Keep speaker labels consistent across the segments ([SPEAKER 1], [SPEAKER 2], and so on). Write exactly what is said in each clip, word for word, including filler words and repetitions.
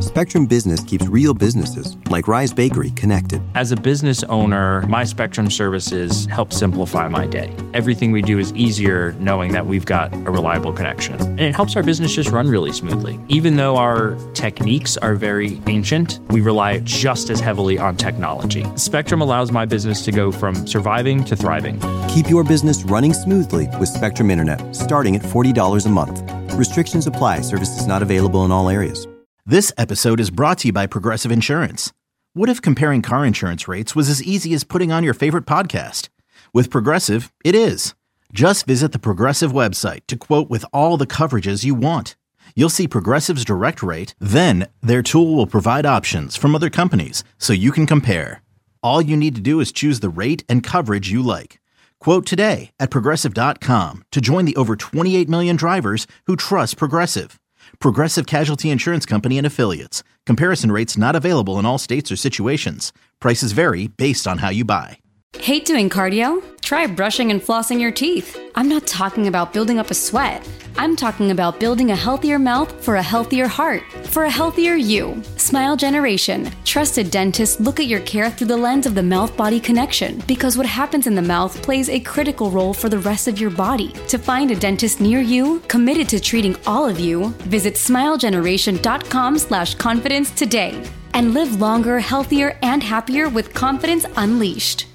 [SPEAKER 1] Spectrum Business keeps real businesses, like Rise Bakery, connected.
[SPEAKER 2] As a business owner, my Spectrum services help simplify my day. Everything we do is easier knowing that we've got a reliable connection. And it helps our business just run really smoothly. Even though our techniques are very ancient, we rely just as heavily on technology. Spectrum allows my business to go from surviving to thriving.
[SPEAKER 1] Keep your business running smoothly with Spectrum Internet, starting at forty dollars a month. Restrictions apply. Services not available in all areas.
[SPEAKER 3] This episode is brought to you by Progressive Insurance. What if comparing car insurance rates was as easy as putting on your favorite podcast? With Progressive, it is. Just visit the Progressive website to quote with all the coverages you want. You'll see Progressive's direct rate, then their tool will provide options from other companies so you can compare. All you need to do is choose the rate and coverage you like. Quote today at Progressive dot com to join the over twenty-eight million drivers who trust Progressive. Progressive Casualty Insurance Company and Affiliates. Comparison rates not available in all states or situations. Prices vary based on how you buy.
[SPEAKER 4] Hate doing cardio? Try brushing and flossing your teeth. I'm not talking about building up a sweat. I'm talking about building a healthier mouth for a healthier heart, for a healthier you. Smile Generation. Trusted dentists look at your care through the lens of the mouth-body connection, because what happens in the mouth plays a critical role for the rest of your body. To find a dentist near you, committed to treating all of you, visit smilegeneration.com slash confidence today. And live longer, healthier, and happier with confidence unleashed.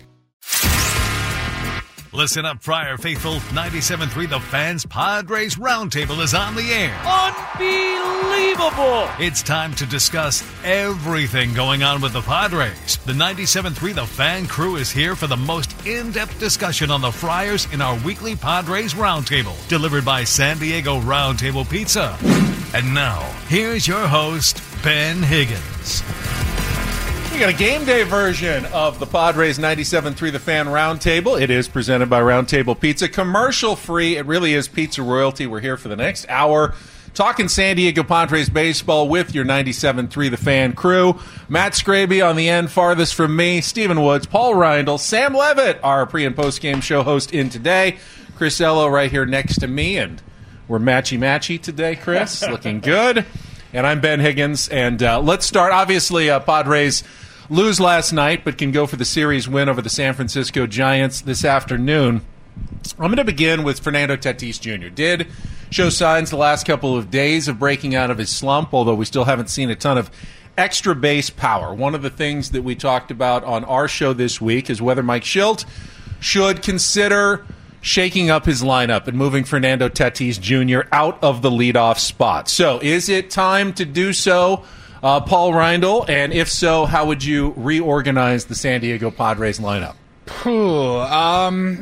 [SPEAKER 5] Listen up, Friar Faithful. ninety-seven point three The Fans Padres Roundtable is on the air.
[SPEAKER 6] Unbelievable!
[SPEAKER 5] It's time to discuss everything going on with the Padres. The ninety-seven point three The Fan crew is here for the most in-depth discussion on the Friars in our weekly Padres Roundtable, delivered by San Diego Roundtable Pizza. And now, here's your host, Ben Higgins.
[SPEAKER 6] We got a game day version of the Padres ninety-seven point three The Fan Roundtable. It is presented by Roundtable Pizza. Commercial free. It really is pizza royalty. We're here for the next hour talking San Diego Padres baseball with your ninety-seven point three The Fan crew. Matt Scraby on the end, farthest from me. Stephen Woods, Paul Reindl, Sam Levitt, our pre- and post-game show host in today. Chris Ello right here next to me, and we're matchy-matchy today, Chris. Looking good. And I'm Ben Higgins, and uh, let's start. Obviously, uh, Padres lose last night, but can go for the series win over the San Francisco Giants this afternoon. I'm going to begin with Fernando Tatis Junior Did show signs the last couple of days of breaking out of his slump, although we still haven't seen a ton of extra base power. One of the things that we talked about on our show this week is whether Mike Shildt should consider shaking up his lineup and moving Fernando Tatis Junior out of the leadoff spot. So is it time to do so? Uh, Paul Reindl, and if so, how would you reorganize the San Diego Padres lineup?
[SPEAKER 7] Ooh, um,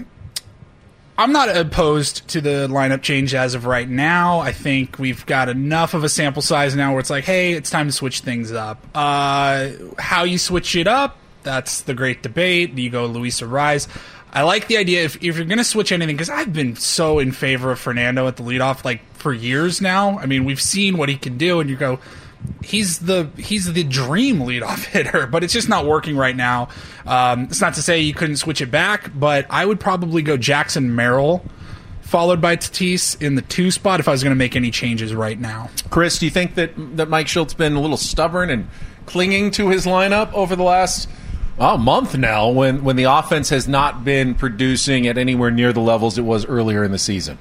[SPEAKER 7] I'm not opposed to the lineup change as of right now. I think we've got enough of a sample size now where it's like, hey, it's time to switch things up. Uh, how you switch it up, that's the great debate. Do you go Luis Arraez? I like the idea if, if you're going to switch anything, because I've been so in favor of Fernando at the leadoff like for years now. I mean, we've seen what he can do, and you go, He's the he's the dream leadoff hitter, but it's just not working right now. Um, it's not to say you couldn't switch it back, but I would probably go Jackson Merrill, followed by Tatis in the two spot if I was going to make any changes right now.
[SPEAKER 6] Chris, do you think that, that Mike Shildt's been a little stubborn and clinging to his lineup over the last oh, month now when, when the offense has not been producing at anywhere near the levels it was earlier in the season?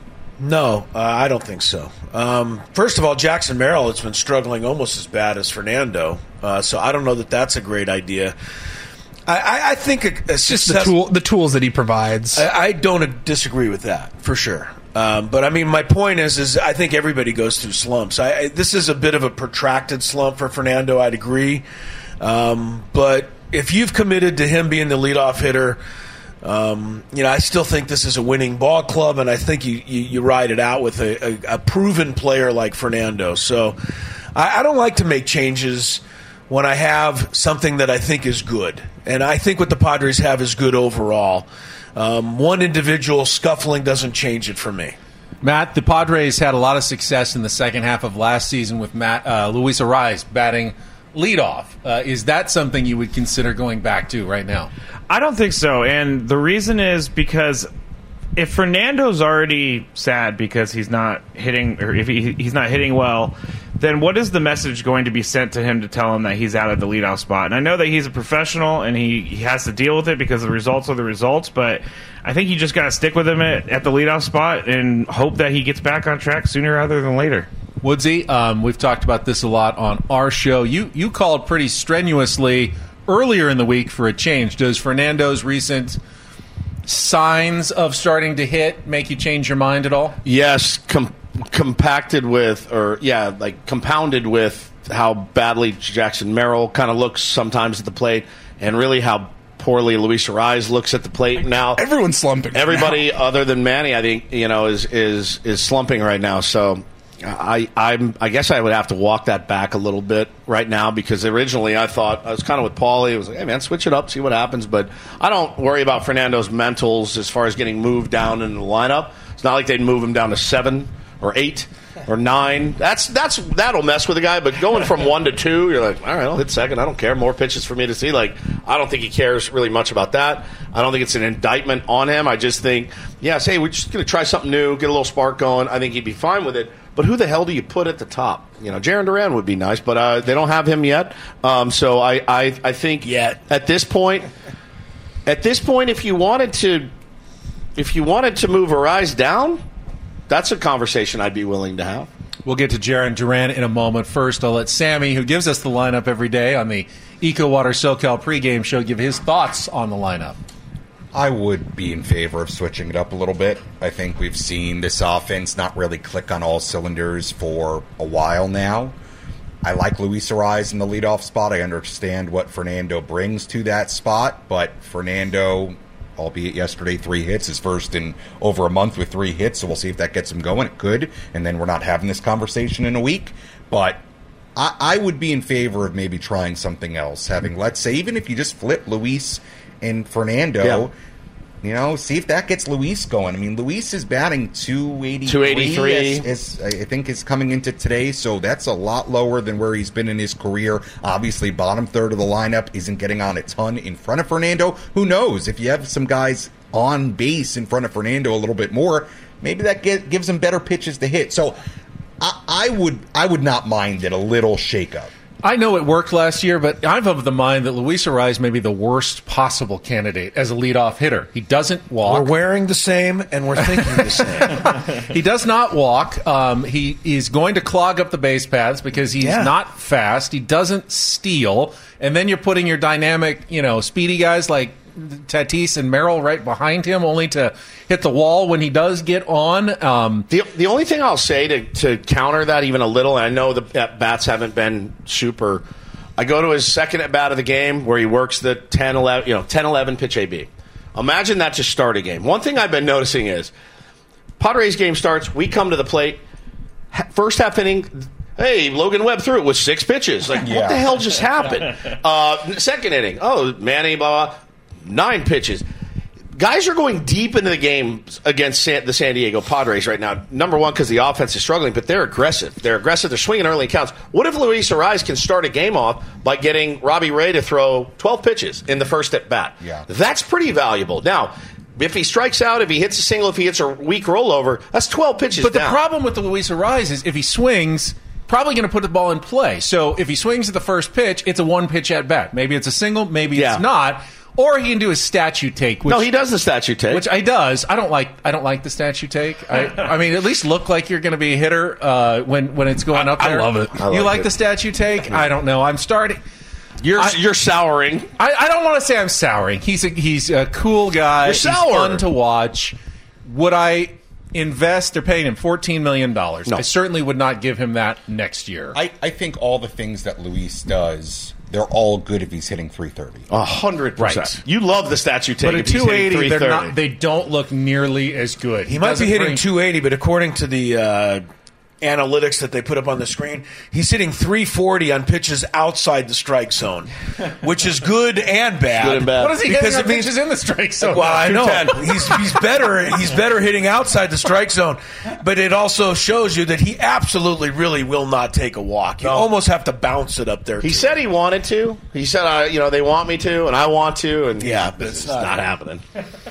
[SPEAKER 8] No, uh, I don't think so. Um, first of all, Jackson Merrill has been struggling almost as bad as Fernando, uh, so I don't know that that's a great idea. I, I, I think a, a
[SPEAKER 7] just
[SPEAKER 8] success-
[SPEAKER 7] the tool, the tools that he provides.
[SPEAKER 8] I, I don't disagree with that for sure. Um, but I mean, my point is, is I think everybody goes through slumps. I, I, this is a bit of a protracted slump for Fernando. I'd agree, um, but if you've committed to him being the leadoff hitter. Um, you know, I still think this is a winning ball club, and I think you, you, you ride it out with a, a, a proven player like Fernando. So I, I don't like to make changes when I have something that I think is good. And I think what the Padres have is good overall. Um, one individual scuffling doesn't change it for me.
[SPEAKER 6] Matt, the Padres had a lot of success in the second half of last season with Matt uh, Luis Arraez batting leadoff. Uh, is that something you would consider going back to right now?
[SPEAKER 9] I don't think so, and the reason is because if Fernando's already sad because he's not hitting, or if he, he's not hitting well, then what is the message going to be sent to him to tell him that he's out of the leadoff spot? And I know that he's a professional and he, he has to deal with it because the results are the results, but I think you just got to stick with him at, at the leadoff spot and hope that he gets back on track sooner rather than later.
[SPEAKER 6] Woodsy, um, we've talked about this a lot on our show. You you called pretty strenuously earlier in the week for a change. Does Fernando's recent signs of starting to hit make you change your mind at all?
[SPEAKER 10] Yes, com- compacted with, or yeah, like compounded with how badly Jackson Merrill kind of looks sometimes at the plate, and really how poorly Luis Arraez looks at the plate now.
[SPEAKER 7] Everyone's slumping.
[SPEAKER 10] Everybody
[SPEAKER 7] now.
[SPEAKER 10] other than Manny, I think, you know, is is is slumping right now. So I I'm I guess I would have to walk that back a little bit right now, because originally I thought I was kind of with Paulie. It was like, hey man, switch it up, see what happens. But I don't worry about Fernando's mentals as far as getting moved down in the lineup. It's not like they'd move him down to seven or eight or nine. That's that's that'll mess with the guy. But going from one to two, you're like, all right, I'll hit second. I don't care. More pitches for me to see. Like, I don't think he cares really much about that. I don't think it's an indictment on him. I just think, yes, hey, we're just going to try something new, get a little spark going. I think he'd be fine with it. But who the hell do you put at the top? You know, Jarren Duran would be nice, but uh, they don't have him yet. Um, so I, I, I think
[SPEAKER 8] yet
[SPEAKER 10] at this point, at this point, if you wanted to, if you wanted to move Arraez down, that's a conversation I'd be willing to have.
[SPEAKER 6] We'll get to Jarren Duran in a moment. First, I'll let Sammy, who gives us the lineup every day on the EcoWater SoCal pregame show, give his thoughts on the lineup.
[SPEAKER 11] I would be in favor of switching it up a little bit. I think we've seen this offense not really click on all cylinders for a while now. I like Luis Arraez in the leadoff spot. I understand what Fernando brings to that spot, but Fernando, albeit yesterday, three hits, his first in over a month with three hits, so we'll see if that gets him going. It could, and then we're not having this conversation in a week. But I, I would be in favor of maybe trying something else. Having, let's say, even if you just flip Luis and Fernando,
[SPEAKER 10] yeah.
[SPEAKER 11] you know, see if that gets Luis going. I mean, Luis is batting two eighty-three.
[SPEAKER 10] two eighty-three.
[SPEAKER 11] As, as I think is coming into today, so that's a lot lower than where he's been in his career. Obviously, bottom third of the lineup isn't getting on a ton in front of Fernando. Who knows? If you have some guys on base in front of Fernando a little bit more, maybe that get, gives him better pitches to hit. So I, I would I would not mind it, a little shakeup.
[SPEAKER 6] I know it worked last year, but I'm of the mind that Luis Arraez may be the worst possible candidate as a leadoff hitter. He doesn't walk.
[SPEAKER 8] We're wearing the same, and we're thinking the same.
[SPEAKER 6] He does not walk. Um, he is going to clog up the base paths because he's
[SPEAKER 8] Yeah.
[SPEAKER 6] not fast. He doesn't steal. And then you're putting your dynamic, you know, speedy guys like Tatis and Merrill right behind him, only to hit the wall when he does get on. Um,
[SPEAKER 10] The the only thing I'll say to, to counter that even a little, and I know the at bats haven't been super, I go to his second at bat of the game where he works the ten eleven, you know, ten eleven pitch A B. Imagine that to start a game. One thing I've been noticing is Padres game starts, we come to the plate, first half inning, hey, Logan Webb threw it with six pitches. Like,
[SPEAKER 11] Yeah.
[SPEAKER 10] what the hell just happened? Uh, second inning, oh, Manny, blah, blah, nine pitches. Guys are going deep into the game against San, the San Diego Padres right now. Number one, because the offense is struggling, but they're aggressive. They're aggressive. They're swinging early in counts. What if Luis Arraez can start a game off by getting Robbie Ray to throw twelve pitches in the first at bat?
[SPEAKER 11] Yeah.
[SPEAKER 10] That's pretty valuable. Now, if he strikes out, if he hits a single, if he hits a weak rollover, that's twelve pitches
[SPEAKER 6] But the
[SPEAKER 10] down.
[SPEAKER 6] problem with the Luis Arraez is if he swings, probably going to put the ball in play. So if he swings at the first pitch, it's a one-pitch at-bat. Maybe it's a single, maybe
[SPEAKER 10] Yeah.
[SPEAKER 6] it's not. Or he can do a statue take. Which,
[SPEAKER 10] no, he does the statue take.
[SPEAKER 6] Which he does. I don't like. I don't like the statue take. I, I mean, at least look like you're going to be a hitter uh, when when it's going up
[SPEAKER 7] I
[SPEAKER 6] there.
[SPEAKER 7] love it.
[SPEAKER 10] I
[SPEAKER 6] you
[SPEAKER 10] like
[SPEAKER 6] like
[SPEAKER 10] it.
[SPEAKER 6] the statue take? I don't know. I'm starting.
[SPEAKER 10] You're
[SPEAKER 6] I-
[SPEAKER 10] you're souring.
[SPEAKER 6] I, I don't want to say I'm souring. He's a, he's a cool guy.
[SPEAKER 10] You're
[SPEAKER 6] He's
[SPEAKER 10] sour.
[SPEAKER 6] fun to watch. Would I invest? They're paying him fourteen million dollars.
[SPEAKER 10] No.
[SPEAKER 6] I certainly would not give him that next year.
[SPEAKER 11] I, I think all the things that Luis does, they're all good if he's hitting three thirty.
[SPEAKER 10] A hundred percent. You love the statue take.
[SPEAKER 6] but at
[SPEAKER 10] if he's
[SPEAKER 6] two
[SPEAKER 10] hitting
[SPEAKER 6] eighty, they're
[SPEAKER 10] 330.
[SPEAKER 6] not. They don't look nearly as good.
[SPEAKER 8] He might
[SPEAKER 6] doesn't
[SPEAKER 8] be hitting
[SPEAKER 6] bring-
[SPEAKER 8] two eighty, but according to the uh, analytics that they put up on the screen, he's hitting three forty on pitches outside the strike zone, which is good and bad.
[SPEAKER 10] Good and bad.
[SPEAKER 6] What is he
[SPEAKER 8] Because
[SPEAKER 6] getting on
[SPEAKER 8] it means-
[SPEAKER 6] pitches in the strike zone?
[SPEAKER 8] Well, I know
[SPEAKER 10] two ten.
[SPEAKER 8] he's he's better. He's better hitting outside the strike zone, but it also shows you that he absolutely, really will not take a walk. You almost have to bounce it up there.
[SPEAKER 10] He
[SPEAKER 8] too.
[SPEAKER 10] said he wanted to. He said, uh, you know, they want me to, and I want to, and
[SPEAKER 8] Yeah, but it's
[SPEAKER 10] it's
[SPEAKER 8] not
[SPEAKER 10] not happening.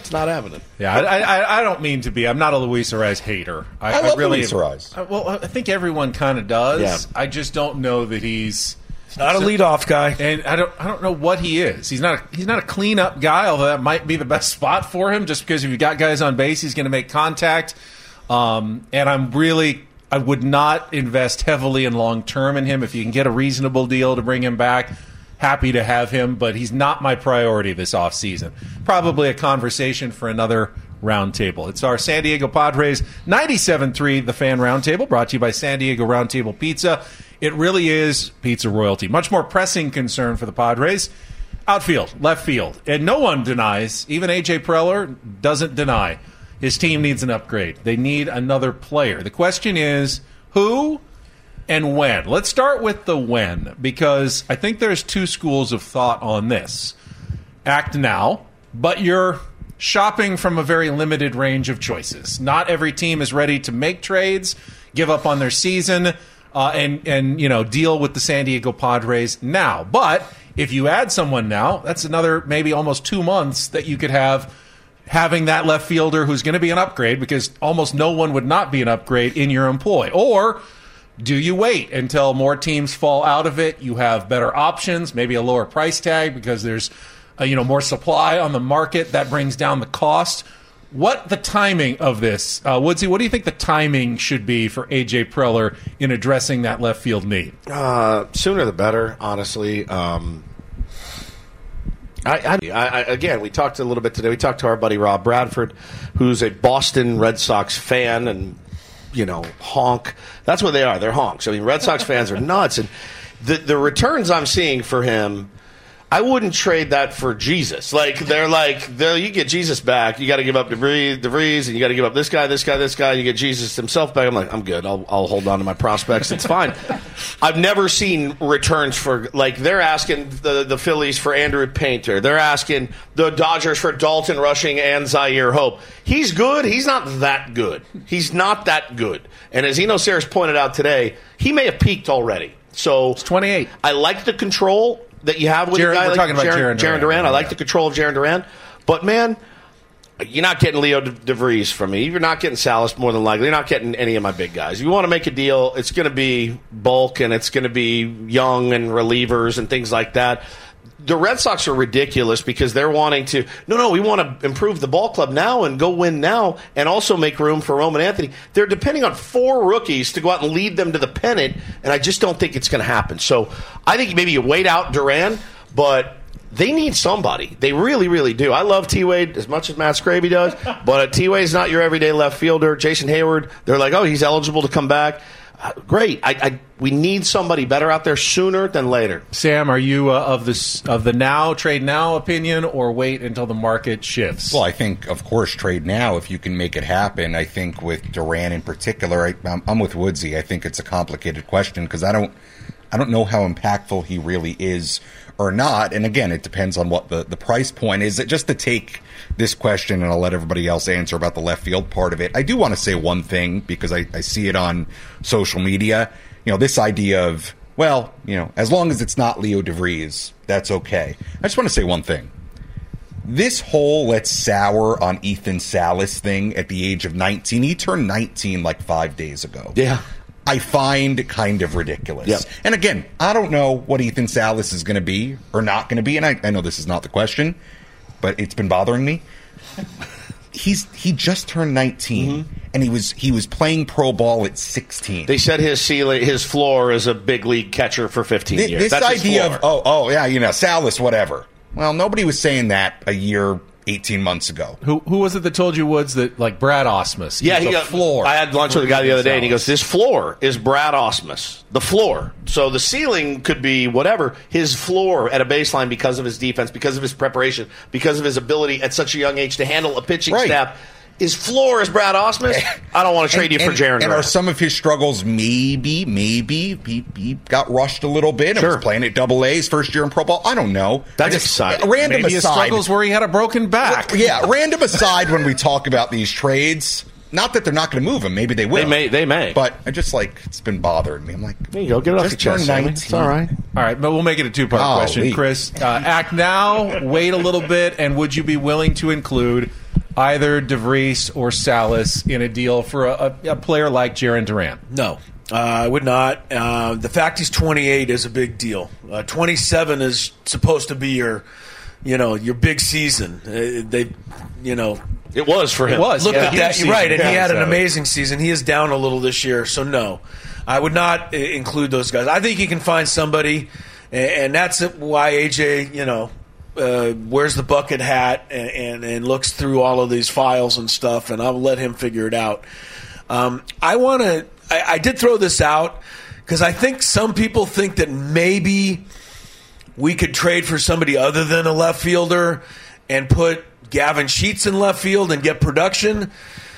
[SPEAKER 10] It's not happening.
[SPEAKER 6] Yeah, I, I, I don't mean to be. I'm not a Luis Arraez hater. I,
[SPEAKER 11] I love
[SPEAKER 6] really,
[SPEAKER 11] Luis Arraez.
[SPEAKER 6] I, well, I think everyone kind of does.
[SPEAKER 10] Yeah.
[SPEAKER 6] I just don't know that he's
[SPEAKER 8] Not a leadoff guy.
[SPEAKER 6] and I don't I don't know what he is. He's not a, he's not a cleanup guy, although that might be the best spot for him. Just because if you've got guys on base, he's going to make contact. Um, and I'm really I would not invest heavily and long term in him. If you can get a reasonable deal to bring him back, happy to have him. But he's not my priority this offseason. Probably a conversation for another roundtable. It's our San Diego Padres ninety-seven three The Fan Roundtable, brought to you by San Diego Roundtable Pizza. It really is pizza royalty. Much more pressing concern for the Padres. Outfield, left field. And no one denies, even A J Preller doesn't deny, his team needs an upgrade. They need another player. The question is, who and when? Let's start with the when, because I think there's two schools of thought on this. Act now, but you're shopping from a very limited range of choices. Not every team is ready to make trades, give up on their season, uh, and, and you know deal with the San Diego Padres now. But if you add someone now, that's another maybe almost two months that you could have having that left fielder who's going to be an upgrade, because almost no one would not be an upgrade in your employ. Or do you wait until more teams fall out of it? You have better options, maybe a lower price tag because there's uh, you know more supply on the market. That brings down the cost. What the timing of this, uh, Woodsy? What do you think the timing should be for A J Preller in addressing that left field need?
[SPEAKER 10] Uh, sooner the better, honestly. Um, I, I, I, again, we talked a little bit today. We talked to our buddy Rob Bradford, who's a Boston Red Sox fan, and you know, honk. That's what they are. They're honks. I mean, Red Sox fans are nuts, and the the returns I'm seeing for him, I wouldn't trade that for Jesus. Like they're like, they're, you get Jesus back, you got to give up DeVries, DeVries, and you got to give up this guy, this guy, this guy, and you get Jesus himself back. I'm like, I'm good. I'll I'll hold on to my prospects. It's fine. I've never seen returns for, like, they're asking the the Phillies for Andrew Painter. They're asking the Dodgers for Dalton Rushing and Zaire Hope. He's good. He's not that good. He's not that good. And as Eno Saris pointed out today, he may have peaked already. So
[SPEAKER 6] it's twenty-eight.
[SPEAKER 10] I like the control that you have with
[SPEAKER 6] Jaron,
[SPEAKER 10] a guy
[SPEAKER 6] we're
[SPEAKER 10] like
[SPEAKER 6] talking about
[SPEAKER 10] Jaron,
[SPEAKER 6] Jaron
[SPEAKER 10] Jaron
[SPEAKER 6] Duran.
[SPEAKER 10] Duran. I like
[SPEAKER 6] Yeah.
[SPEAKER 10] the control of Jaron Duran. But, man, you're not getting Leo De- DeVries from me. You're not getting Salas, more than likely. You're not getting any of my big guys. If you want to make a deal, it's going to be bulk, and it's going to be young and relievers and things like that. The Red Sox are ridiculous because they're wanting to, no, no, we want to improve the ball club now and go win now and also make room for Roman Anthony. They're depending on four rookies to go out and lead them to the pennant, and I just don't think it's going to happen. So I think maybe you wait out Duran, but they need somebody. They really, really do. I love T-Wade as much as Matt Scraby does, but T-Wade's not your everyday left fielder. Jason Hayward, they're like, oh, he's eligible to come back. Uh, great. I, I, we need somebody better out there sooner than later.
[SPEAKER 6] Sam, are you uh, of this of the now trade now opinion, or wait until the market shifts?
[SPEAKER 11] Well, I think, of course, trade now if you can make it happen. I think with Duran in particular, I, I'm, I'm with Woodsy. I think it's a complicated question because I don't, I don't know how impactful he really is or not. And again, it depends on what the, the price point is. It just to take this question, and I'll let everybody else answer about the left field part of it. I do want to say one thing because I, I see it on social media. You know, this idea of, well, you know, as long as it's not Leo DeVries, that's okay. I just want to say one thing. This whole let's sour on Ethan Salas thing at the age of nineteen, he turned nineteen like five days ago.
[SPEAKER 10] Yeah.
[SPEAKER 11] I find kind of ridiculous.
[SPEAKER 10] Yep.
[SPEAKER 11] And again, I don't know what Ethan Salas is going to be or not going to be, and I, I know this is not the question, but it's been bothering me. He's he just turned nineteen, mm-hmm. and he was he was playing pro ball at sixteen.
[SPEAKER 10] They said his ceiling, his floor is a big league catcher for fifteen
[SPEAKER 11] Th-
[SPEAKER 10] years.
[SPEAKER 11] This
[SPEAKER 10] That's
[SPEAKER 11] idea
[SPEAKER 10] his floor.
[SPEAKER 11] of oh oh yeah, you know, Salas, whatever. Well, nobody was saying that a year, eighteen months ago.
[SPEAKER 6] Who who was it that told you, Woods, that like Brad Osmus?
[SPEAKER 10] Yeah,
[SPEAKER 6] he
[SPEAKER 10] he
[SPEAKER 6] got floor.
[SPEAKER 10] I had lunch with a guy the other day, and he goes, "This floor is Brad Osmus, the floor. So the ceiling could be whatever. His floor at a baseline because of his defense, because of his preparation, because of his ability at such a young age to handle a pitching
[SPEAKER 11] Right.
[SPEAKER 10] staff. His floor is Brad Osmus. I don't want to trade
[SPEAKER 11] and,
[SPEAKER 10] you for
[SPEAKER 11] and,
[SPEAKER 10] Jaron.
[SPEAKER 11] And
[SPEAKER 10] Duran.
[SPEAKER 11] are some of his struggles maybe, maybe he, he got rushed a little bit and
[SPEAKER 10] Sure.
[SPEAKER 11] was playing at Double A's first year in pro ball? I don't know.
[SPEAKER 10] That's
[SPEAKER 11] I just,
[SPEAKER 10] exciting.
[SPEAKER 11] Random
[SPEAKER 6] Maybe his
[SPEAKER 11] aside,
[SPEAKER 6] struggles where he had a broken back.
[SPEAKER 11] yeah, random aside when we talk about these trades. Not that they're not going to move him. Maybe they will.
[SPEAKER 10] They may. They may.
[SPEAKER 11] But I just like it's been bothering me. I'm like,
[SPEAKER 10] there you go. Get it off
[SPEAKER 11] just
[SPEAKER 10] your chest.
[SPEAKER 11] turned
[SPEAKER 10] Sammy.
[SPEAKER 11] nineteen.
[SPEAKER 10] It's all right.
[SPEAKER 6] All right, but we'll make it a two-part
[SPEAKER 11] Golly.
[SPEAKER 6] question. Chris, uh, act now, wait a little bit, and would you be willing to include either DeVries or Salas in a deal for a, a, a player like Jaren Duran?
[SPEAKER 8] No. Uh, I would not. Uh, the fact he's twenty-eight is a big deal. Uh, twenty-seven is supposed to be your, you know, your big season. Uh, they, you know,
[SPEAKER 10] it was for him.
[SPEAKER 6] It was.
[SPEAKER 8] Look
[SPEAKER 6] yeah.
[SPEAKER 8] at that. You're right, and
[SPEAKER 6] yeah,
[SPEAKER 8] he had
[SPEAKER 6] so.
[SPEAKER 8] an amazing season. He is down a little this year, so no, I would not uh, include those guys. I think he can find somebody, and, and that's why A J, you know, uh, wears the bucket hat and, and, and looks through all of these files and stuff, and I'll let him figure it out. Um, I want to. I, I did throw this out because I think some people think that maybe we could trade for somebody other than a left fielder and put Gavin Sheets in left field and get production.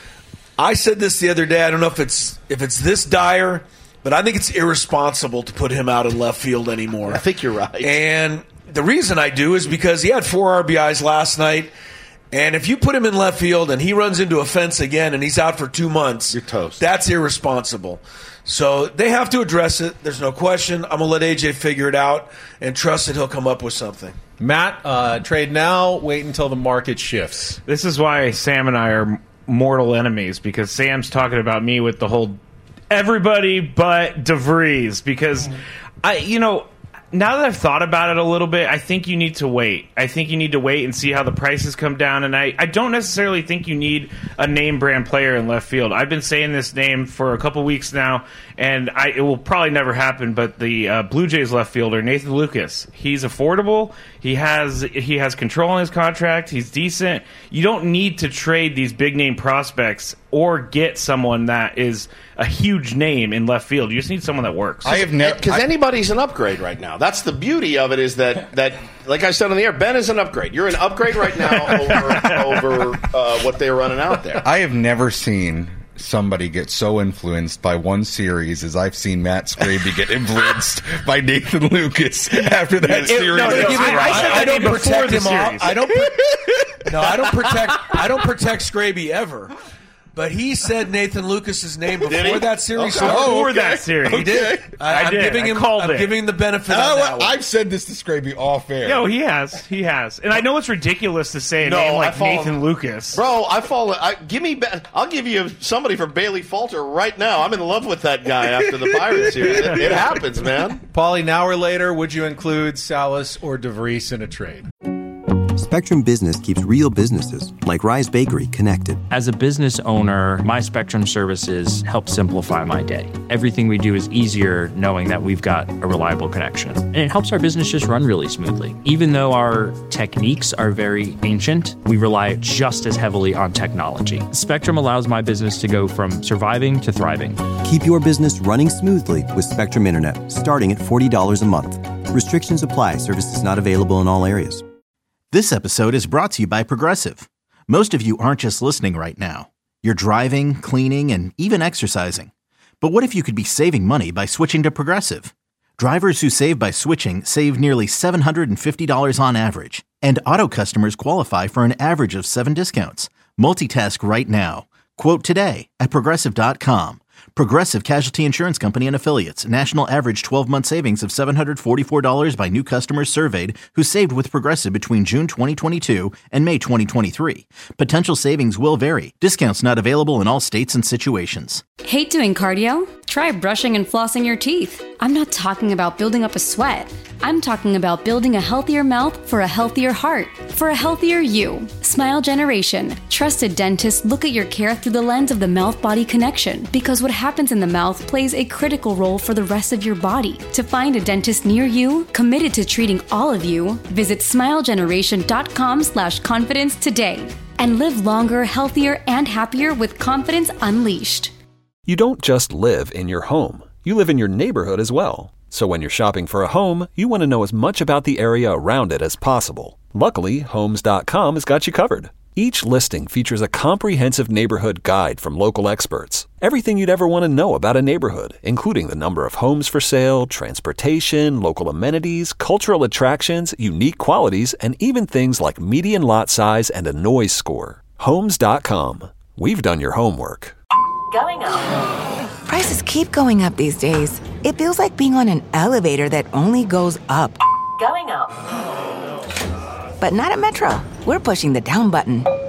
[SPEAKER 8] I said this the other day. I don't know if it's if it's this dire, but I think it's irresponsible to put him out in left field anymore.
[SPEAKER 10] I think you're right.
[SPEAKER 8] And the reason I do is because he had four R B Is last night. And if you put him in left field and he runs into a fence again and he's out for two months,
[SPEAKER 10] you're toast.
[SPEAKER 8] That's irresponsible. So they have to address it. There's no question. I'm going to let A J figure it out and trust that he'll come up with something.
[SPEAKER 6] Matt, uh, trade now, wait until the market shifts.
[SPEAKER 9] This is why Sam and I are mortal enemies, because Sam's talking about me with the whole everybody but DeVries, because I, you know, now that I've thought about it a little bit, I think you need to wait. I think you need to wait and see how the prices come down. And I, I don't necessarily think you need a name brand player in left field. I've been saying this name for a couple weeks now, and I, it will probably never happen. But the uh, Blue Jays left fielder, Nathan Lucas, he's affordable. He has he has control on his contract. He's decent. You don't need to trade these big name prospects or get someone that is a huge name in left field. You just need someone that works.
[SPEAKER 10] I have never because anybody's an upgrade right now. That's the beauty of it. Is that that like I said on the air, Ben is an upgrade. You're an upgrade right now over over uh, what they're running out there.
[SPEAKER 11] I have never seen somebody get so influenced by one series as I've seen Matt Scraby get influenced by Nathan Lucas after that
[SPEAKER 8] It,
[SPEAKER 11] series.
[SPEAKER 8] no, no,
[SPEAKER 11] was
[SPEAKER 8] I, I,
[SPEAKER 11] right.
[SPEAKER 8] I don't
[SPEAKER 9] before
[SPEAKER 8] protect
[SPEAKER 9] the
[SPEAKER 8] him all.
[SPEAKER 9] series.
[SPEAKER 8] I don't. Pro- no, I don't protect. I don't protect Scraby ever. But he said Nathan Lucas's name before that series.
[SPEAKER 11] Okay.
[SPEAKER 8] started.
[SPEAKER 9] Before
[SPEAKER 11] okay.
[SPEAKER 9] that series.
[SPEAKER 8] He did. I,
[SPEAKER 9] I
[SPEAKER 8] I'm
[SPEAKER 9] did.
[SPEAKER 8] giving
[SPEAKER 9] I
[SPEAKER 8] him.
[SPEAKER 9] called
[SPEAKER 8] I'm
[SPEAKER 9] it.
[SPEAKER 8] giving him the benefit
[SPEAKER 11] Oh,
[SPEAKER 8] of that one.
[SPEAKER 11] I've said this to Scraby off air.
[SPEAKER 9] No, he has. He has. And I know it's ridiculous to say a
[SPEAKER 10] No,
[SPEAKER 9] name
[SPEAKER 10] I
[SPEAKER 9] like
[SPEAKER 10] follow-
[SPEAKER 9] Nathan Lucas.
[SPEAKER 10] Bro, I follow. I, give me. I'll give you somebody for Bailey Falter right now. I'm in love with that guy after the Pirates series. It, it happens, man.
[SPEAKER 6] Paulie, now or later, would you include Salas or DeVries in a trade?
[SPEAKER 1] Spectrum Business keeps real businesses, like Rise Bakery, connected.
[SPEAKER 2] As a business owner, my Spectrum services help simplify my day. Everything we do is easier knowing that we've got a reliable connection. And it helps our business just run really smoothly. Even though our techniques are very ancient, we rely just as heavily on technology. Spectrum allows my business to go from surviving to thriving.
[SPEAKER 1] Keep your business running smoothly with Spectrum Internet, starting at forty dollars a month. Restrictions apply. Services not available in all areas.
[SPEAKER 3] This episode is brought to you by Progressive. Most of you aren't just listening right now. You're driving, cleaning, and even exercising. But what if you could be saving money by switching to Progressive? Drivers who save by switching save nearly seven hundred fifty dollars on average. And auto customers qualify for an average of seven discounts. Multitask right now. Quote today at Progressive dot com. Progressive Casualty Insurance Company and Affiliates. National average twelve-month savings of seven hundred forty-four dollars by new customers surveyed who saved with Progressive between June twenty twenty-two and May twenty twenty-three. Potential savings will vary. Discounts not available in all states and situations.
[SPEAKER 4] Hate doing cardio? Try brushing and flossing your teeth. I'm not talking about building up a sweat. I'm talking about building a healthier mouth for a healthier heart, for a healthier you. Smile Generation. Trusted dentists look at your care through the lens of the mouth-body connection, because what happens in the mouth plays a critical role for the rest of your body. To find a dentist near you, committed to treating all of you, visit smilegeneration.com slash confidence today. And live longer, healthier, and happier with confidence unleashed.
[SPEAKER 12] You don't just live in your home. You live in your neighborhood as well. So when you're shopping for a home, you want to know as much about the area around it as possible. Luckily, Homes dot com has got you covered. Each listing features a comprehensive neighborhood guide from local experts. Everything you'd ever want to know about a neighborhood, including the number of homes for sale, transportation, local amenities, cultural attractions, unique qualities, and even things like median lot size and a noise score. Homes dot com. We've done your homework.
[SPEAKER 13] Going up. Prices keep going up these days. It feels like being on an elevator that only goes up. Going up. But not at Metro. We're pushing the down button.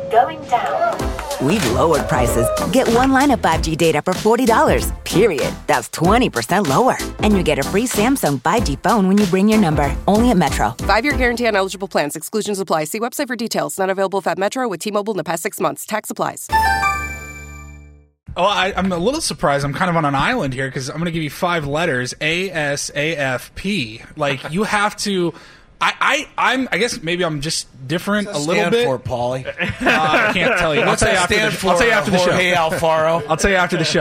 [SPEAKER 13] going down. We've lowered prices. Get one line of five G data for forty dollars, period. That's twenty percent lower. And you get a free Samsung five G phone when you bring your number. Only at Metro.
[SPEAKER 14] Five-year guarantee on eligible plans. Exclusions apply. See website for details. Not available at Metro with T-Mobile in the past six months. Tax applies.
[SPEAKER 7] Oh, I, I'm a little surprised. I'm kind of on an island here because I'm going to give you five letters: A S A F P. Like you have to. I, I, I'm. I guess maybe I'm just different a little
[SPEAKER 8] stand
[SPEAKER 7] bit.
[SPEAKER 8] for, Paulie?
[SPEAKER 7] Uh, I can't tell you. I'll
[SPEAKER 8] What's
[SPEAKER 7] tell you
[SPEAKER 8] that
[SPEAKER 7] after
[SPEAKER 8] stand
[SPEAKER 7] the,
[SPEAKER 8] for?
[SPEAKER 7] I'll tell you after the show.
[SPEAKER 8] Jorge Alfaro.
[SPEAKER 7] I'll tell you after the show.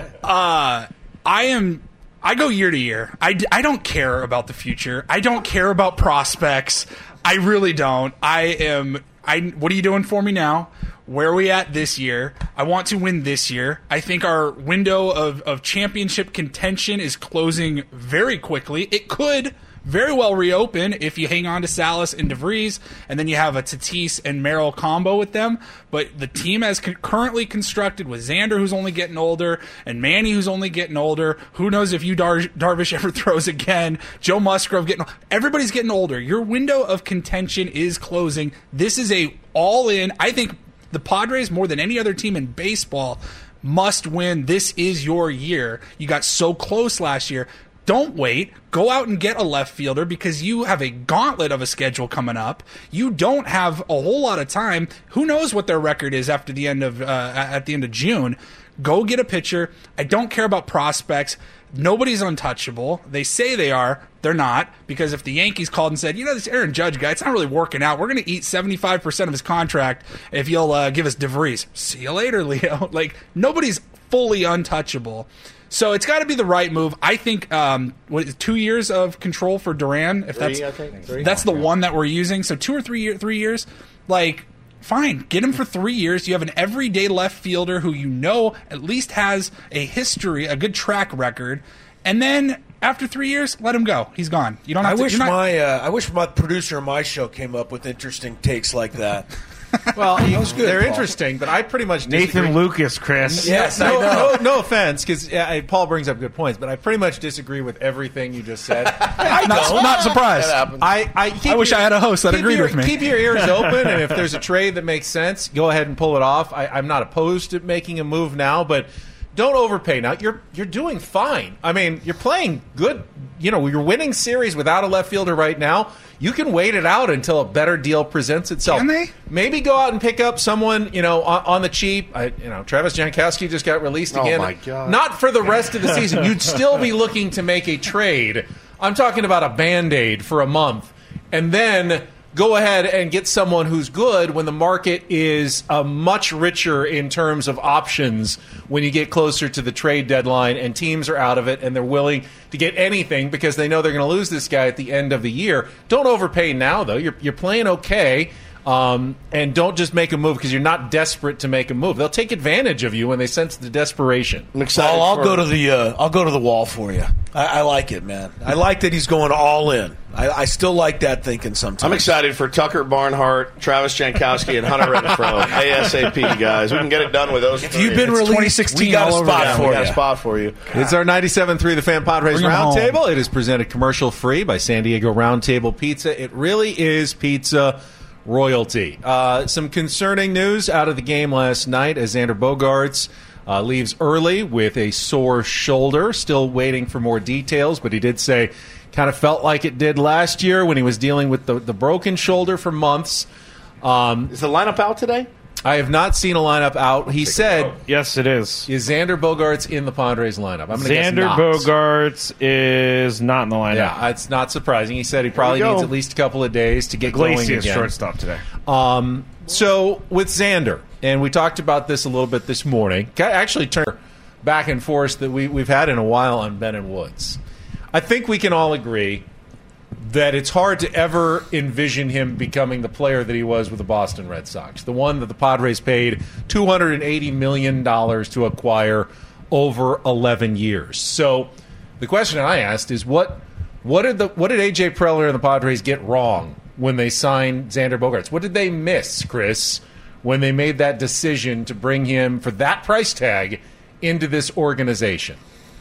[SPEAKER 7] Uh, I am. I go year to year. I, I don't care about the future. I don't care about prospects. I really don't. I am. I. What are you doing for me now? Where are we at this year? I want to win this year. I think our window of, of championship contention is closing very quickly. It could very well reopen if you hang on to Salas and DeVries, and then you have a Tatis and Merrill combo with them. But the team as con- currently constructed with Xander, who's only getting older, and Manny, who's only getting older. Who knows if you Dar- Darvish ever throws again? Joe Musgrove getting everybody's getting older. Your window of contention is closing. This is a all-in. I think the Padres, more than any other team in baseball, must win. This is your year. You got so close last year. Don't wait. Go out and get a left fielder because you have a gauntlet of a schedule coming up. You don't have a whole lot of time. Who knows what their record is after the end of uh, at the end of June? Go get a pitcher. I don't care about prospects. Nobody's untouchable. They say they are. They're not, because if the Yankees called and said, you know, this Aaron Judge guy, it's not really working out. We're going to eat seventy-five percent of his contract if you'll uh, give us DeVries. See you later, Leo. Like, nobody's fully untouchable. So it's got to be the right move. I think um, what is two years of control for Duran. If
[SPEAKER 10] Three,
[SPEAKER 7] that's
[SPEAKER 10] I think. Three.
[SPEAKER 7] that's the one that we're using. So two or three year, three years, like fine, get him for three years. You have an everyday left fielder who you know at least has a history, a good track record, and then after three years, let him go. He's gone. You don't. Have
[SPEAKER 8] I
[SPEAKER 7] to,
[SPEAKER 8] wish
[SPEAKER 7] not,
[SPEAKER 8] my uh, I wish my producer of my show came up with interesting takes like that.
[SPEAKER 6] Well,
[SPEAKER 8] that was good,
[SPEAKER 6] they're
[SPEAKER 8] Paul.
[SPEAKER 6] interesting, but I pretty much
[SPEAKER 9] Nathan
[SPEAKER 6] disagree.
[SPEAKER 9] Lucas, Chris.
[SPEAKER 8] Yes,
[SPEAKER 6] no,
[SPEAKER 8] I know.
[SPEAKER 6] no, no offense, because yeah, Paul brings up good points, but I pretty much disagree with everything you just said.
[SPEAKER 7] I'm not, not surprised.
[SPEAKER 6] I, I, keep
[SPEAKER 7] I wish
[SPEAKER 6] your,
[SPEAKER 7] I had a host that
[SPEAKER 6] keep
[SPEAKER 7] agreed
[SPEAKER 6] your,
[SPEAKER 7] with me.
[SPEAKER 6] Keep your ears open, and if there's a trade that makes sense, go ahead and pull it off. I, I'm not opposed to making a move now, but don't overpay. Now you're you're doing fine. I mean, you're playing good. You know, you're winning series without a left fielder right now. You can wait it out until a better deal presents itself.
[SPEAKER 7] Can they?
[SPEAKER 6] Maybe go out and pick up someone, you know, on, on the cheap. I, you know, Travis Jankowski just got released
[SPEAKER 10] Oh,
[SPEAKER 6] again.
[SPEAKER 10] my God.
[SPEAKER 6] Not for the rest of the season. You'd still be looking to make a trade. I'm talking about a Band-Aid for a month. And then go ahead and get someone who's good when the market is uh, much richer in terms of options when you get closer to the trade deadline and teams are out of it and they're willing to get anything because they know they're going to lose this guy at the end of the year. Don't overpay now, though. You're, you're playing okay. Um, and don't just make a move because you're not desperate to make a move. They'll take advantage of you when they sense the desperation.
[SPEAKER 10] I'm excited.
[SPEAKER 8] I'll, I'll
[SPEAKER 10] for-
[SPEAKER 8] go to the uh, I'll go to the wall for you. I, I like it, man. I like that he's going all in. I, I still like that thinking sometimes.
[SPEAKER 10] I'm excited for Tucker Barnhart, Travis Jankowski, and Hunter Renfroe. ASAP, guys. We can get it done with those.
[SPEAKER 8] If
[SPEAKER 10] three.
[SPEAKER 8] you've been
[SPEAKER 7] It's
[SPEAKER 8] released,
[SPEAKER 7] twenty sixteen
[SPEAKER 8] we got
[SPEAKER 7] all
[SPEAKER 8] a
[SPEAKER 7] over
[SPEAKER 8] spot
[SPEAKER 10] Yeah,
[SPEAKER 8] for
[SPEAKER 10] we got
[SPEAKER 8] you.
[SPEAKER 10] a spot for you.
[SPEAKER 6] It's our ninety-seven point three The Fan Padres
[SPEAKER 7] Bring 'em home.
[SPEAKER 6] Roundtable. It is presented commercial free by San Diego Roundtable Pizza. It really is pizza royalty. Uh, some concerning news out of the game last night as Xander Bogaerts uh, leaves early with a sore shoulder. Still waiting for more details, but he did say kind of felt like it did last year when he was dealing with the, the broken shoulder for months. Um,
[SPEAKER 10] Is the lineup out today?
[SPEAKER 6] I have not seen a lineup out. He said,
[SPEAKER 9] Yes, it is.
[SPEAKER 6] is Xander Bogaerts in the Padres lineup? I'm going to guess
[SPEAKER 9] Xander
[SPEAKER 6] not.
[SPEAKER 9] Bogaerts is not in the lineup.
[SPEAKER 6] Yeah, it's not surprising. He said he probably
[SPEAKER 10] go.
[SPEAKER 6] needs at least a couple of days to get going
[SPEAKER 9] Iglesias
[SPEAKER 6] again.
[SPEAKER 9] shortstop today.
[SPEAKER 6] Um, so with Xander, and we talked about this a little bit this morning. I actually turned back and forth that we, we've had in a while on Ben and Woods. I think we can all agree that it's hard to ever envision him becoming the player that he was with the Boston Red Sox, the one that the Padres paid two hundred eighty million dollars to acquire over eleven years. So the question I asked is, what what did the what did A J Preller and the Padres get wrong when they signed Xander Bogaerts? What did they miss, Chris, when they made that decision to bring him for that price tag into this organization?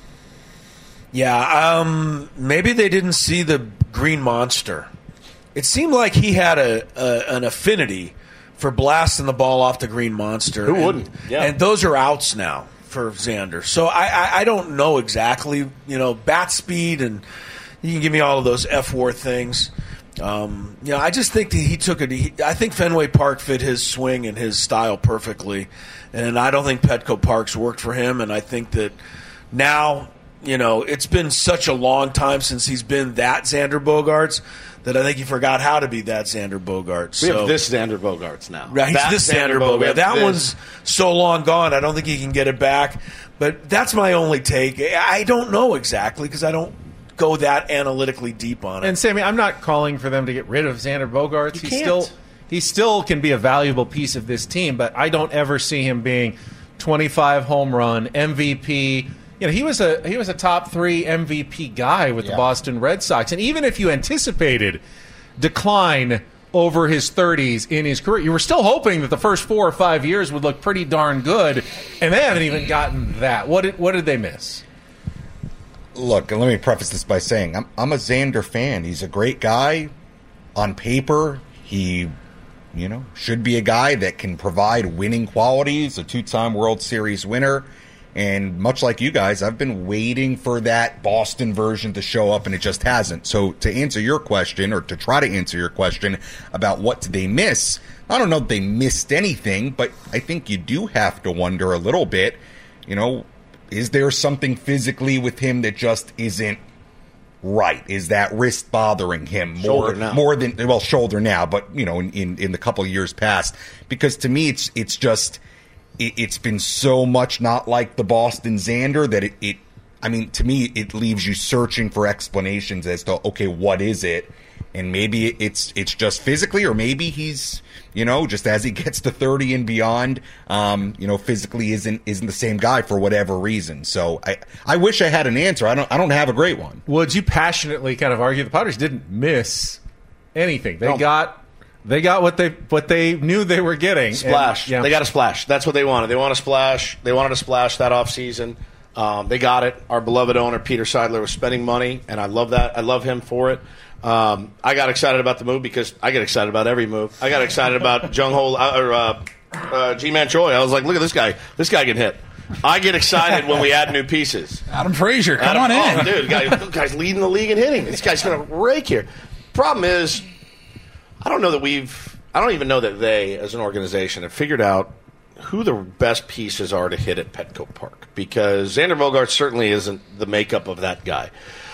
[SPEAKER 8] Yeah, um, maybe they didn't see the green monster. It seemed like he had a, a an affinity for blasting the ball off the green monster.
[SPEAKER 10] Who
[SPEAKER 8] and,
[SPEAKER 10] wouldn't? Yeah.
[SPEAKER 8] And those are outs now for Xander. So I, I, I don't know exactly, you know, bat speed, and you can give me all of those F-war things. Um, you know, I just think that he took it. He, I think Fenway Park fit his swing and his style perfectly, and I don't think Petco Park's worked for him. And I think that now, you know, it's been such a long time since he's been that Xander Bogaerts that I think he forgot how to be that Xander Bogaerts.
[SPEAKER 10] We
[SPEAKER 8] so,
[SPEAKER 10] have this Xander Bogaerts now.
[SPEAKER 8] Right, he's
[SPEAKER 10] that
[SPEAKER 8] this Xander
[SPEAKER 10] Xander
[SPEAKER 8] Bogaerts. That
[SPEAKER 10] this.
[SPEAKER 8] one's so long gone. I don't think he can get it back. But that's my only take. I don't know exactly because I don't go that analytically deep on it.
[SPEAKER 6] And Sammy, I'm not calling for them to get rid of Xander Bogaerts. He still he still can be a valuable piece of this team, but I don't ever see him being twenty-five home run M V P. You know, he was a he was a top three M V P guy with yeah. the Boston Red Sox, and even if you anticipated decline over his thirties in his career, you were still hoping that the first four or five years would look pretty darn good, and they haven't even gotten that. What did what did they miss?
[SPEAKER 11] Look, and let me preface this by saying I'm I'm a Xander fan. He's a great guy. On paper, he, you know, should be a guy that can provide winning qualities, a two-time World Series winner. And much like you guys, I've been waiting for that Boston version to show up, and it just hasn't. So to answer your question, or to try to answer your question about what did they miss, I don't know if they missed anything, but I think you do have to wonder a little bit, you know, is there something physically with him that just isn't right? Is that wrist bothering him more, more than, well, shoulder now, but, you know, in, in, in the couple of years past? Because to me, it's it's just, it, it's been so much not like the Boston Xander that it, it, I mean, to me, it leaves you searching for explanations as to, okay, what is it? And maybe it's it's just physically, or maybe he's, you know, just as he gets to thirty and beyond, um, you know, physically isn't isn't the same guy for whatever reason. So I, I wish I had an answer. I don't I don't have a great one.
[SPEAKER 6] Would you passionately kind of argue the Padres didn't miss anything? They
[SPEAKER 10] no.
[SPEAKER 6] got they got what they what they knew they were getting.
[SPEAKER 10] Splash.
[SPEAKER 6] And, yeah.
[SPEAKER 10] They got a splash. That's what they wanted. They want a splash. They wanted a splash that offseason. Um, they got it. Our beloved owner Peter Seidler was spending money, and I love that. I love him for it. Um, I got excited about the move because I get excited about every move. I got excited about Jung Ho uh, or uh, uh, Ji-Man Choi. I was like, look at this guy. This guy can hit. I get excited when we add new pieces.
[SPEAKER 7] Adam Frazier, come
[SPEAKER 10] Adam,
[SPEAKER 7] on in.
[SPEAKER 10] Oh, dude, guy, this guy's leading the league in hitting. This guy's going to rake here. Problem is, I don't know that we've, I don't even know that they, as an organization, have figured out who the best pieces are to hit at Petco Park, because Xander Bogaerts certainly isn't the makeup of that guy.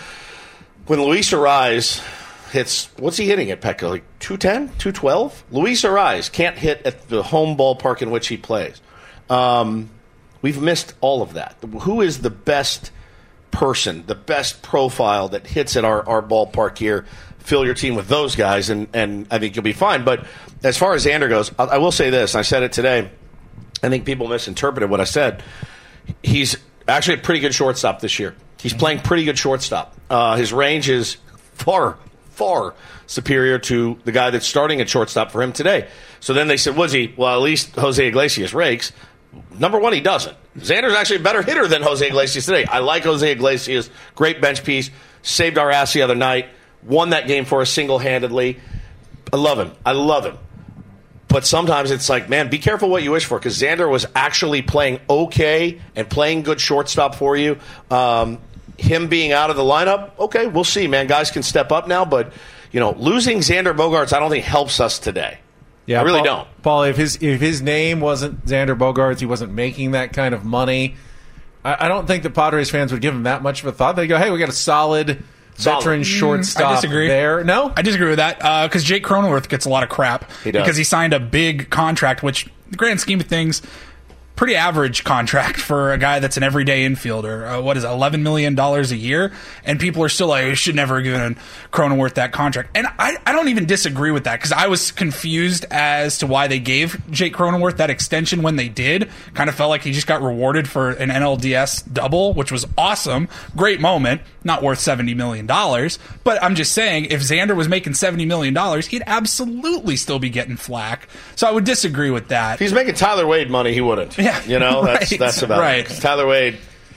[SPEAKER 10] When Luis Arraez hits, what's he hitting at Petco? Like two ten, two twelve? Luis Arraez can't hit at the home ballpark in which he plays. Um, we've missed all of that. Who is the best person, the best profile that hits at our, our ballpark here? Fill your team with those guys, and, and I think you'll be fine. But as far as Xander goes, I, I will say this, and I said it today. I think people misinterpreted what I said. He's actually a pretty good shortstop this year. He's playing pretty good shortstop. Uh, his range is far, far superior to the guy that's starting at shortstop for him today. So then they said, was he? Well, at least Jose Iglesias rakes. Number one, he doesn't. Xander's actually a better hitter than Jose Iglesias today. I like Jose Iglesias. Great bench piece. Saved our ass the other night. Won that game for us single-handedly. I love him. I love him. But sometimes it's like, man, be careful what you wish for, because Xander was actually playing okay and playing good shortstop for you. Um, him being out of the lineup, okay, we'll see, man. Guys can step up now, but you know, losing Xander Bogaerts, I don't think helps us today.
[SPEAKER 6] Yeah,
[SPEAKER 10] I really
[SPEAKER 6] Paul,
[SPEAKER 10] don't.
[SPEAKER 6] Paul, if his if his name wasn't Xander Bogaerts, he wasn't making that kind of money, I, I don't think the Padres fans would give him that much of a thought. They go, hey, we got a solid veteran shortstop
[SPEAKER 7] I disagree.
[SPEAKER 6] there. No?
[SPEAKER 7] I disagree with that, because uh, Jake Cronenworth gets a lot of crap.
[SPEAKER 10] He does.
[SPEAKER 7] Because he signed a big contract, which, in the grand scheme of things, pretty average contract for a guy that's an everyday infielder. Uh, what is it, eleven million dollars a year? And people are still like, you should never have given Cronenworth that contract. And I, I don't even disagree with that, because I was confused as to why they gave Jake Cronenworth that extension when they did. Kind of felt like he just got rewarded for an N L D S double, which was awesome. Great moment. Not worth seventy million dollars. But I'm just saying, if Xander was making seventy million dollars, he'd absolutely still be getting flack. So I would disagree with that.
[SPEAKER 10] If he's making Tyler Wade money, he wouldn't.
[SPEAKER 7] Yeah,
[SPEAKER 10] you know, that's
[SPEAKER 7] right,
[SPEAKER 10] that's about
[SPEAKER 7] right.
[SPEAKER 10] it. Tyler Wade,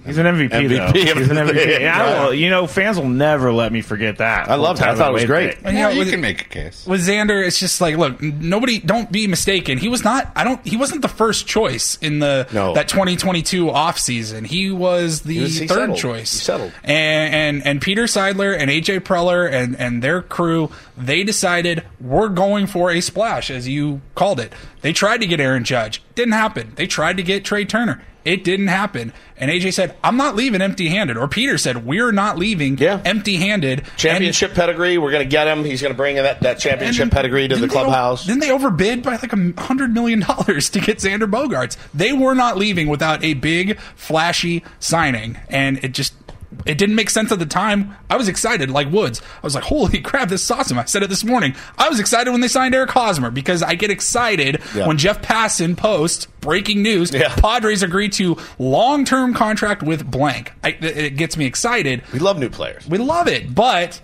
[SPEAKER 9] He's an M V P,
[SPEAKER 10] M V P
[SPEAKER 9] though. He's an M V P.
[SPEAKER 10] Yeah,
[SPEAKER 9] Yeah, well, you know, fans will never let me forget that.
[SPEAKER 10] I loved it. I thought it was great.
[SPEAKER 7] And, you
[SPEAKER 11] Yeah,
[SPEAKER 7] know,
[SPEAKER 11] you
[SPEAKER 7] with-
[SPEAKER 11] can make a case.
[SPEAKER 7] With Xander, it's just like, look, nobody, don't be mistaken. He was not, I don't, he wasn't the first choice in the
[SPEAKER 10] No.
[SPEAKER 7] that twenty twenty-two offseason. He was the
[SPEAKER 10] He was- he
[SPEAKER 7] third
[SPEAKER 10] settled.
[SPEAKER 7] choice.
[SPEAKER 10] He settled.
[SPEAKER 7] And, and and Peter Seidler and A J Preller and, and their crew, they decided we're going for a splash, as you called it. They tried to get Aaron Judge. Didn't happen. They tried to get Trey Turner. It didn't happen. And A J said, I'm not leaving empty-handed. Or Peter said, we're not leaving
[SPEAKER 10] Yeah.
[SPEAKER 7] empty-handed.
[SPEAKER 10] Championship
[SPEAKER 7] And,
[SPEAKER 10] pedigree. We're going to get him. He's going to bring that, that championship
[SPEAKER 7] and
[SPEAKER 10] pedigree to the
[SPEAKER 7] didn't they o-
[SPEAKER 10] clubhouse.
[SPEAKER 7] Didn't they overbid by like a hundred million dollars to get Xander Bogaerts? They were not leaving without a big, flashy signing, and it just it didn't make sense at the time. I was excited, like Woods. I was like, "Holy crap, this is awesome!" I said it this morning. I was excited when they signed Eric Hosmer because I get excited
[SPEAKER 10] Yeah.
[SPEAKER 7] when Jeff Passan posts breaking news:
[SPEAKER 10] Yeah.
[SPEAKER 7] Padres agree to long-term contract with blank. I, it, it gets me excited.
[SPEAKER 10] We love new players.
[SPEAKER 7] We love it, but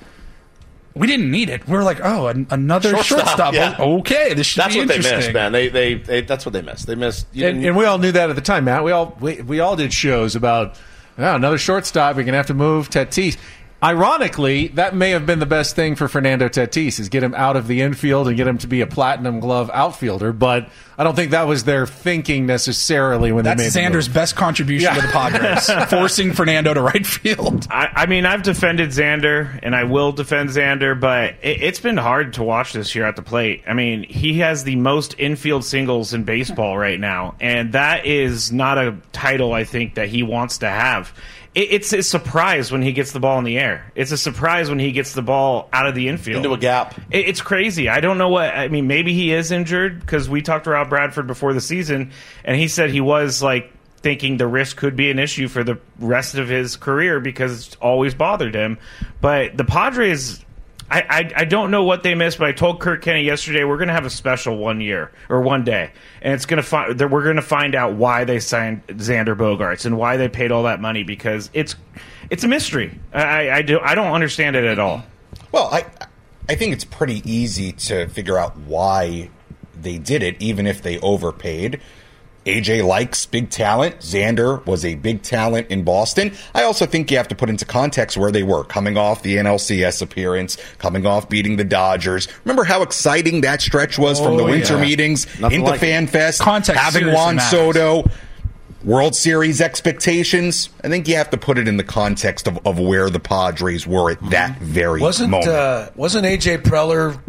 [SPEAKER 7] we didn't need it. We were like, oh, an, another
[SPEAKER 10] Shortstop,
[SPEAKER 7] shortstop.
[SPEAKER 10] yeah.
[SPEAKER 7] Okay, this should
[SPEAKER 10] That's
[SPEAKER 7] be
[SPEAKER 10] what they
[SPEAKER 7] interesting.
[SPEAKER 10] missed, man. They, they, they, that's what they missed. They missed. You
[SPEAKER 6] And,
[SPEAKER 10] didn't-
[SPEAKER 6] and we all knew that at the time, Matt. We all we, we all did shows about oh, another shortstop. We're gonna have to move Tatis. Ironically, that may have been the best thing for Fernando Tatis is get him out of the infield and get him to be a platinum glove outfielder. But I don't think that was their thinking necessarily when
[SPEAKER 7] That's
[SPEAKER 6] they made
[SPEAKER 7] Xander's
[SPEAKER 6] the move.
[SPEAKER 7] best contribution
[SPEAKER 6] Yeah.
[SPEAKER 7] to the Padres, forcing Fernando to right field.
[SPEAKER 9] I, I mean, I've defended Xander, and I will defend Xander, but it, it's been hard to watch this year at the plate. I mean, he has the most infield singles in baseball right now, and that is not a title I think that he wants to have. It, it's a surprise when he gets the ball in the air. It's a surprise when he gets the ball out of the infield.
[SPEAKER 10] into a gap.
[SPEAKER 9] It, it's crazy. I don't know what. I mean, maybe he is injured because we talked to Rob Bradford before the season, and he said he was like thinking the risk could be an issue for the rest of his career because it's always bothered him. But the Padres, I, I, I don't know what they missed, but I told Kurt Kenny yesterday we're going to have a special one year or one day, and it's going to find that we're going to find out why they signed Xander Bogaerts and why they paid all that money because it's it's a mystery. I, I do I don't understand it at all.
[SPEAKER 11] Well, I I think it's pretty easy to figure out why they did it, even if they overpaid. A J likes big talent. Xander was a big talent in Boston. I also think you have to put into context where they were, coming off the N L C S appearance, coming off beating the Dodgers. Remember how exciting that stretch was from the
[SPEAKER 7] Oh,
[SPEAKER 11] winter
[SPEAKER 7] yeah.
[SPEAKER 11] meetings
[SPEAKER 10] Nothing
[SPEAKER 11] into
[SPEAKER 10] like it.
[SPEAKER 11] FanFest,
[SPEAKER 7] Context
[SPEAKER 11] having
[SPEAKER 7] seriously
[SPEAKER 11] Juan
[SPEAKER 7] matters.
[SPEAKER 11] Soto, World Series expectations. I think you have to put it in the context of, of where the Padres were at that very
[SPEAKER 8] Wasn't
[SPEAKER 11] moment.
[SPEAKER 8] uh, wasn't A J Preller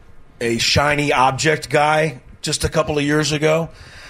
[SPEAKER 8] a shiny object guy just a couple of years ago?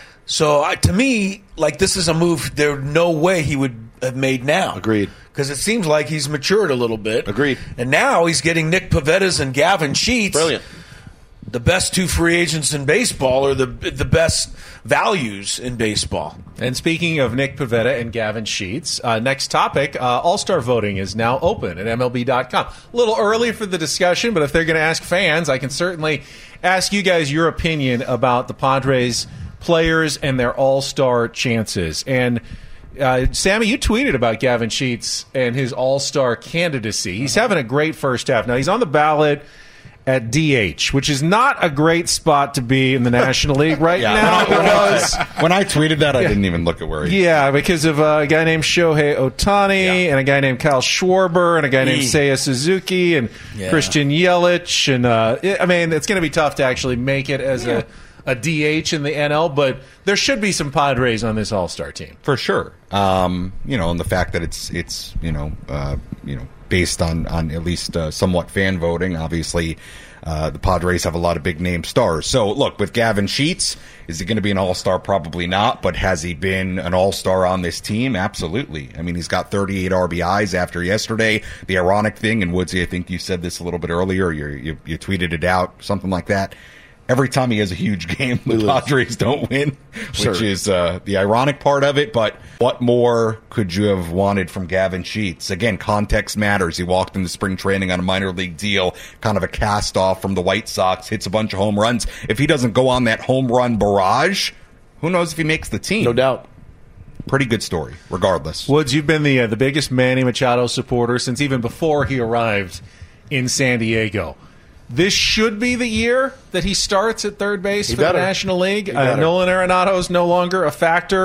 [SPEAKER 8] So uh, to me, like this is a move there no way he would have made now.
[SPEAKER 10] Agreed.
[SPEAKER 8] Because it seems like he's matured a little bit.
[SPEAKER 10] Agreed.
[SPEAKER 8] And now he's getting Nick Pavettas and Gavin Sheets.
[SPEAKER 10] Brilliant.
[SPEAKER 8] The best two free agents in baseball are the the best values in baseball.
[SPEAKER 6] And speaking of Nick Pivetta and Gavin Sheets, uh, next topic, uh, All-Star voting is now open at M L B dot com. A little early for the discussion, but if they're going to ask fans, I can certainly ask you guys your opinion about the Padres players and their All-Star chances. And uh, Sammy, you tweeted about Gavin Sheets and his All-Star candidacy. He's having a great first half. Now, he's on the ballot at D H, which is not a great spot to be in the National League right
[SPEAKER 11] Yeah,
[SPEAKER 6] now.
[SPEAKER 11] when, I,
[SPEAKER 6] because
[SPEAKER 11] when I tweeted that, I didn't even look at where he.
[SPEAKER 6] Yeah, because of uh, a guy named Shohei Ohtani and a guy named Kyle Schwarber and a guy named
[SPEAKER 8] Yee.
[SPEAKER 6] Seiya Suzuki and
[SPEAKER 8] Yeah.
[SPEAKER 6] Christian Yelich. And, uh, it- I mean, it's going to be tough to actually make it as a, a D H in the N L, but there should be some Padres on this All-Star team.
[SPEAKER 11] For sure. Um, you know, and the fact that it's it's you know uh, you know based on on at least uh, somewhat fan voting. Obviously, uh, the Padres have a lot of big name stars. So look, with Gavin Sheets, is he going to be an All Star? Probably not. But has he been an All Star on this team? Absolutely. I mean, he's got thirty-eight R B Is after yesterday. The ironic thing, and Woodsy, I think you said this a little bit earlier. You you, you tweeted it out, something like that. Every time he has a huge game, the Padres don't win,
[SPEAKER 10] Sure.
[SPEAKER 11] which is uh, the ironic part of it. But what more could you have wanted from Gavin Sheets? Again, context matters. He walked into spring training on a minor league deal, kind of a cast off from the White Sox, hits a bunch of home runs. If he doesn't go on that home run barrage, who knows if he makes the team?
[SPEAKER 10] No doubt.
[SPEAKER 11] Pretty good story, regardless.
[SPEAKER 6] Woods, you've been the uh, the biggest Manny Machado supporter since even before he arrived in San Diego. This should be the year that he starts at third base
[SPEAKER 10] He
[SPEAKER 6] for
[SPEAKER 10] better.
[SPEAKER 6] the National League.
[SPEAKER 10] He
[SPEAKER 6] Uh,
[SPEAKER 10] better.
[SPEAKER 6] Nolan Arenado's no longer a factor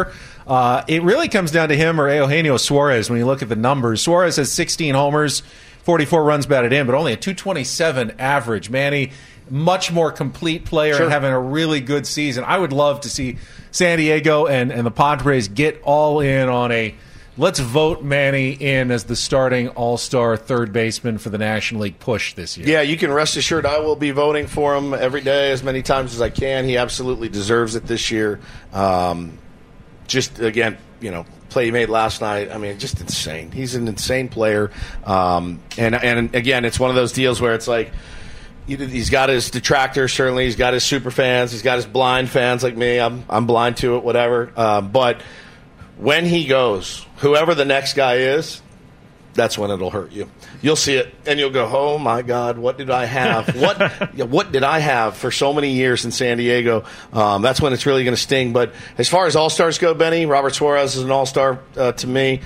[SPEAKER 6] Uh, it really comes down to him or Eugenio Suarez when you look at the numbers. Suarez has sixteen homers, forty-four runs batted in, but only a two twenty-seven average. Manny, much more complete player
[SPEAKER 10] Sure.
[SPEAKER 6] and having a really good season. I would love to see San Diego and, and the Padres get all in on a let's vote Manny in as the starting all-star third baseman for the National League push this year.
[SPEAKER 10] Yeah, you can rest assured I will be voting for him every day as many times as I can. He absolutely deserves it this year. Um, just, again, you know, play he made last night, I mean, just insane. He's an insane player. Um, and, and, again, it's one of those deals where it's like, he's got his detractors, certainly. He's got his super fans. He's got his blind fans like me. I'm I'm blind to it, whatever. Um, but when he goes, whoever the next guy is, that's when it'll hurt you. You'll see it, and you'll go, oh, my God, what did I have? What what did I have for so many years in San Diego? Um, that's when it's really going to sting. But as far as all-stars go, Benny, Robert Suarez is an all-star uh, to me.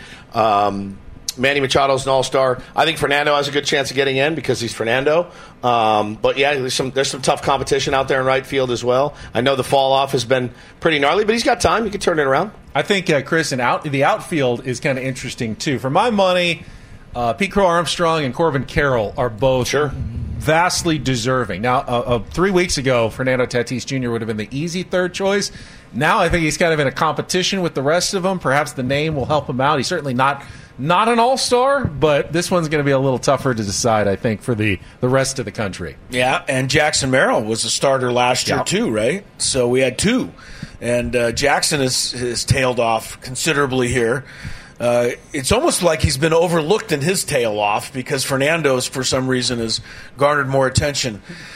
[SPEAKER 10] Um Manny Machado's an all-star. I think Fernando has a good chance of getting in because he's Fernando. Um, but, yeah, there's some there's some tough competition out there in right field as well. I know the fall-off has been pretty gnarly, but he's got time. He can turn it around.
[SPEAKER 6] I think, uh, Chris, and out, the outfield is kind of interesting, too. For my money, uh, Pete Crow Armstrong and Corbin Carroll are both
[SPEAKER 10] sure.
[SPEAKER 6] vastly deserving. Now, uh, uh, three weeks ago, Fernando Tatis Junior would have been the easy third choice. Now I think he's kind of in a competition with the rest of them. Perhaps the name will help him out. He's certainly not – Not an all-star, but this one's going to be a little tougher to decide, I think, for the, the rest of the country.
[SPEAKER 8] Yeah, and Jackson Merrill was a starter last year,
[SPEAKER 6] yep.
[SPEAKER 8] too, right? So we had two. And uh, Jackson has, has tailed off considerably here. Uh, it's almost like he's been overlooked in his tail off because Fernando's, for some reason, has garnered more attention.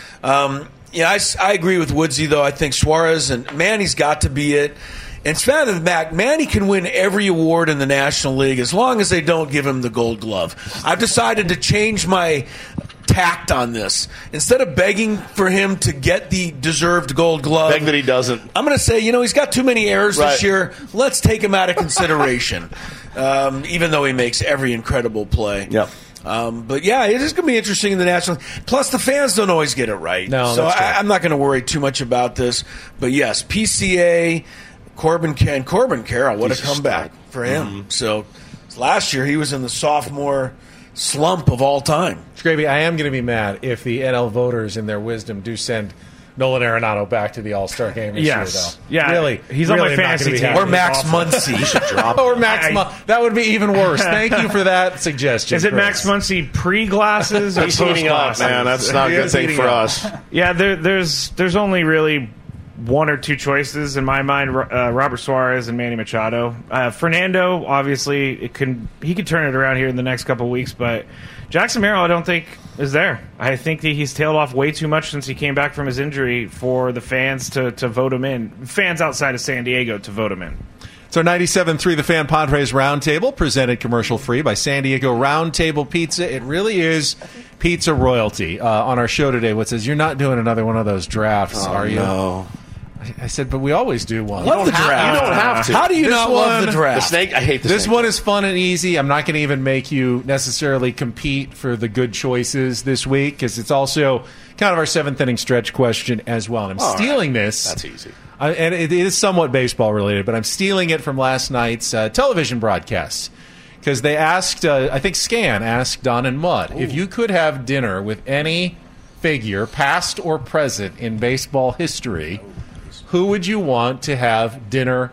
[SPEAKER 8] Um, yeah, I, I agree with Woodsy, though. I think Suarez and Manny's got to be it. And speaking of the back, Manny can win every award in the National League as long as they don't give him the Gold Glove. I've decided to change my tact on this. Instead of begging for him to get the deserved Gold Glove,
[SPEAKER 10] Beg that he doesn't.
[SPEAKER 8] I'm going to say, you know, he's got too many errors
[SPEAKER 10] right.
[SPEAKER 8] this year. Let's take him out of consideration, um, even though he makes every incredible play.
[SPEAKER 10] Yep.
[SPEAKER 8] Um, but, yeah, it is going to be interesting in the National League. Plus, the fans don't always get it right.
[SPEAKER 6] No,
[SPEAKER 8] so
[SPEAKER 6] that's
[SPEAKER 8] I, I'm not going to worry too much about this. But, yes, P C A – Corbin Can Corbin Carroll, what
[SPEAKER 10] He's
[SPEAKER 8] a comeback
[SPEAKER 10] a
[SPEAKER 8] for him.
[SPEAKER 10] Mm-hmm.
[SPEAKER 8] So last year he was in the sophomore slump of all time.
[SPEAKER 6] Scraby, I am going to be mad if the N L voters, in their wisdom, do send Nolan Arenado back to the All-Star game this
[SPEAKER 9] yes.
[SPEAKER 6] year, though.
[SPEAKER 9] Yeah,
[SPEAKER 6] really,
[SPEAKER 9] he's
[SPEAKER 6] really
[SPEAKER 9] on my fantasy team.
[SPEAKER 8] Or Max Muncy.
[SPEAKER 10] You should drop
[SPEAKER 6] or Max
[SPEAKER 9] I,
[SPEAKER 6] Mun- That would be even worse. Thank you for that suggestion.
[SPEAKER 9] Is it
[SPEAKER 6] Chris.
[SPEAKER 9] Max Muncy pre-glasses or
[SPEAKER 10] He's heating up,
[SPEAKER 9] post-glasses?
[SPEAKER 10] man. That's not a
[SPEAKER 6] He
[SPEAKER 10] good
[SPEAKER 6] is
[SPEAKER 10] thing
[SPEAKER 6] heating
[SPEAKER 10] for
[SPEAKER 6] up.
[SPEAKER 10] us.
[SPEAKER 9] Yeah, there, there's there's only really one or two choices in my mind: uh, Robert Suarez and Manny Machado. Uh, Fernando, obviously, it can he could turn it around here in the next couple of weeks, but Jackson Merrill, I don't think is there. I think that he's tailed off way too much since he came back from his injury for the fans to, to vote him in. Fans outside of San Diego to vote him in.
[SPEAKER 6] It's our ninety-seven point three The Fan Padres Roundtable, presented commercial-free by San Diego Roundtable Pizza. It really is pizza royalty. Uh, on our show today, what says, you're not doing another one of those drafts,
[SPEAKER 10] Oh,
[SPEAKER 6] are you?
[SPEAKER 10] no.
[SPEAKER 6] I said, but we always do one.
[SPEAKER 8] Love the draft.
[SPEAKER 10] You don't have to.
[SPEAKER 8] How do you
[SPEAKER 6] This
[SPEAKER 8] not
[SPEAKER 6] one-
[SPEAKER 8] love the draft?
[SPEAKER 10] The snake, I hate the
[SPEAKER 6] This
[SPEAKER 10] snake.
[SPEAKER 6] one is fun and easy. I'm not going to even make you necessarily compete for the good choices this week because it's also kind of our seventh inning stretch question as well. And I'm
[SPEAKER 10] All
[SPEAKER 6] stealing
[SPEAKER 10] right.
[SPEAKER 6] this.
[SPEAKER 10] That's easy.
[SPEAKER 6] I, and it, it is somewhat baseball related, but I'm stealing it from last night's uh, television broadcasts because they asked, uh, I think Scan asked Don and Mudd, if you could have dinner with any figure, past or present, in baseball history, who would you want to have dinner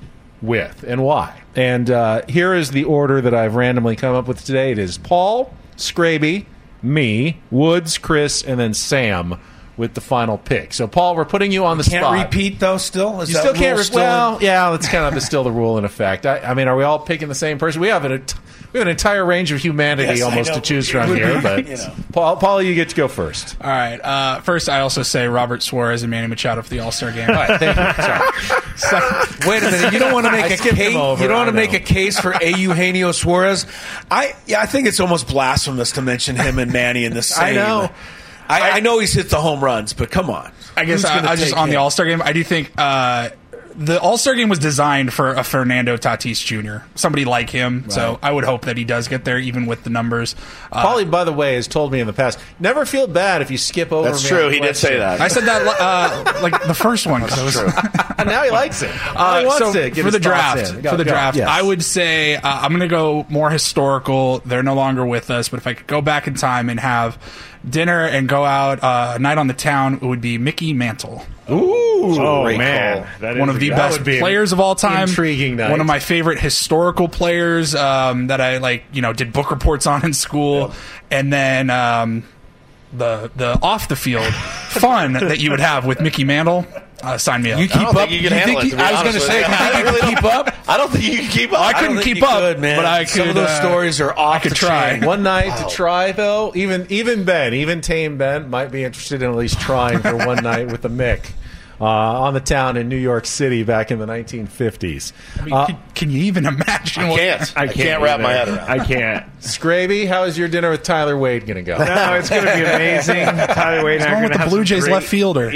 [SPEAKER 6] with and why? And uh, here is the order that I've randomly come up with today. It is Paul, Scraby, me, Woods, Chris, and then Sam with the final pick. So, Paul, we're putting you on the
[SPEAKER 8] Can't
[SPEAKER 6] spot.
[SPEAKER 8] repeat, though, still? Is
[SPEAKER 6] You
[SPEAKER 8] that
[SPEAKER 6] still can't.
[SPEAKER 8] rule
[SPEAKER 6] Re-
[SPEAKER 8] still
[SPEAKER 6] well,
[SPEAKER 8] in?
[SPEAKER 6] yeah, that's kind of the, still the rule in effect. I, I mean, are we all picking the same person? We have an we have an entire range of humanity
[SPEAKER 8] Yes, I
[SPEAKER 6] almost
[SPEAKER 8] know.
[SPEAKER 6] to choose
[SPEAKER 8] It
[SPEAKER 6] from
[SPEAKER 8] would
[SPEAKER 6] here.
[SPEAKER 8] be,
[SPEAKER 6] But
[SPEAKER 8] you know.
[SPEAKER 6] Paul, Paul, you get to go first.
[SPEAKER 7] All right. Uh, first, I also say Robert Suarez and Manny Machado for the All-Star game.
[SPEAKER 6] All right, thank you. Sorry.
[SPEAKER 7] Second,
[SPEAKER 8] Wait a minute. You don't want to
[SPEAKER 6] I
[SPEAKER 8] make a
[SPEAKER 6] skipped
[SPEAKER 8] case.
[SPEAKER 6] him over,
[SPEAKER 8] You don't want
[SPEAKER 6] I
[SPEAKER 8] to make
[SPEAKER 6] know.
[SPEAKER 8] a case for a Eugenio Suarez. I yeah, I think it's almost blasphemous to mention him and Manny in the same.
[SPEAKER 6] I know.
[SPEAKER 8] I, I know he's hit the home runs, but come on.
[SPEAKER 7] I guess
[SPEAKER 8] Who's
[SPEAKER 7] I,
[SPEAKER 8] gonna
[SPEAKER 7] I just
[SPEAKER 8] take
[SPEAKER 7] on the
[SPEAKER 8] him?
[SPEAKER 7] All-Star game, I do think uh, the All-Star game was designed for a Fernando Tatis Junior, somebody like him. Right. So I would hope that he does get there, even with the numbers. Uh,
[SPEAKER 6] Paulie, by the way, has told me in the past, never feel bad if you skip over.
[SPEAKER 10] That's
[SPEAKER 6] me
[SPEAKER 10] true. He did say that.
[SPEAKER 7] I said that uh, like the first one. That's
[SPEAKER 6] was, true. And now he likes it.
[SPEAKER 7] Uh,
[SPEAKER 6] he wants
[SPEAKER 7] so
[SPEAKER 6] it. Get
[SPEAKER 7] for the draft,
[SPEAKER 6] in.
[SPEAKER 7] for the
[SPEAKER 6] go.
[SPEAKER 7] draft,
[SPEAKER 6] Yes.
[SPEAKER 7] I would say uh, I'm going to go more historical. They're no longer with us, but if I could go back in time and have dinner and go out uh, a night on the town, it would be Mickey Mantle.
[SPEAKER 6] Ooh,
[SPEAKER 9] oh man,
[SPEAKER 7] that one of the best players of all time.
[SPEAKER 6] Intriguing night.
[SPEAKER 7] One of my favorite historical players um, that I like. You know, did book reports on in school, yep. and then um, the the off the field fun that you would have with Mickey Mantle. Uh, sign me up.
[SPEAKER 10] You keep
[SPEAKER 7] I
[SPEAKER 10] up. You can handle it.
[SPEAKER 7] I was going to say, you think you can keep up?
[SPEAKER 10] I don't think you can keep up.
[SPEAKER 7] I couldn't
[SPEAKER 10] I
[SPEAKER 7] keep up,
[SPEAKER 10] could, man.
[SPEAKER 7] but I could.
[SPEAKER 10] Some of those uh, stories are off.
[SPEAKER 7] I could
[SPEAKER 10] the
[SPEAKER 7] try
[SPEAKER 10] chain.
[SPEAKER 6] One night
[SPEAKER 10] wow.
[SPEAKER 6] to try, though. Even even Ben, even tame Ben, might be interested in at least trying for one night with the Mick. Uh, on the town in New York City back in the nineteen fifties.
[SPEAKER 7] I mean,
[SPEAKER 6] uh,
[SPEAKER 7] can, can you even imagine?
[SPEAKER 10] I
[SPEAKER 7] what,
[SPEAKER 10] can't. I,
[SPEAKER 9] I
[SPEAKER 10] can't,
[SPEAKER 9] can't
[SPEAKER 10] wrap my head around.
[SPEAKER 9] I can't.
[SPEAKER 6] Scraby, how is your dinner with Tyler Wade going to go?
[SPEAKER 9] No, it's going to be amazing. Tyler Wade and I are going to have
[SPEAKER 7] the Blue Jays
[SPEAKER 9] great...
[SPEAKER 7] left fielder.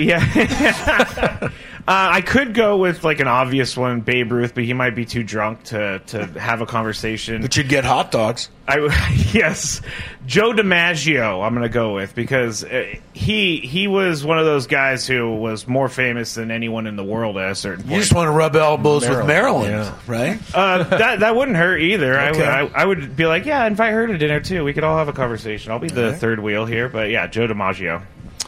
[SPEAKER 9] Yeah. Uh, I could go with like an obvious one, Babe Ruth, but he might be too drunk to, to have a conversation.
[SPEAKER 8] But you'd get hot dogs.
[SPEAKER 9] I yes, Joe DiMaggio. I'm going to go with because he he was one of those guys who was more famous than anyone in the world at a certain point.
[SPEAKER 8] You just want to rub elbows Maryland. with Maryland,
[SPEAKER 6] yeah.
[SPEAKER 8] right?
[SPEAKER 9] Uh, that that wouldn't hurt either.
[SPEAKER 8] Okay.
[SPEAKER 9] I, would, I, I would be like, yeah, invite her to dinner too. We could all have a conversation. I'll be the right. third wheel here, but yeah, Joe DiMaggio.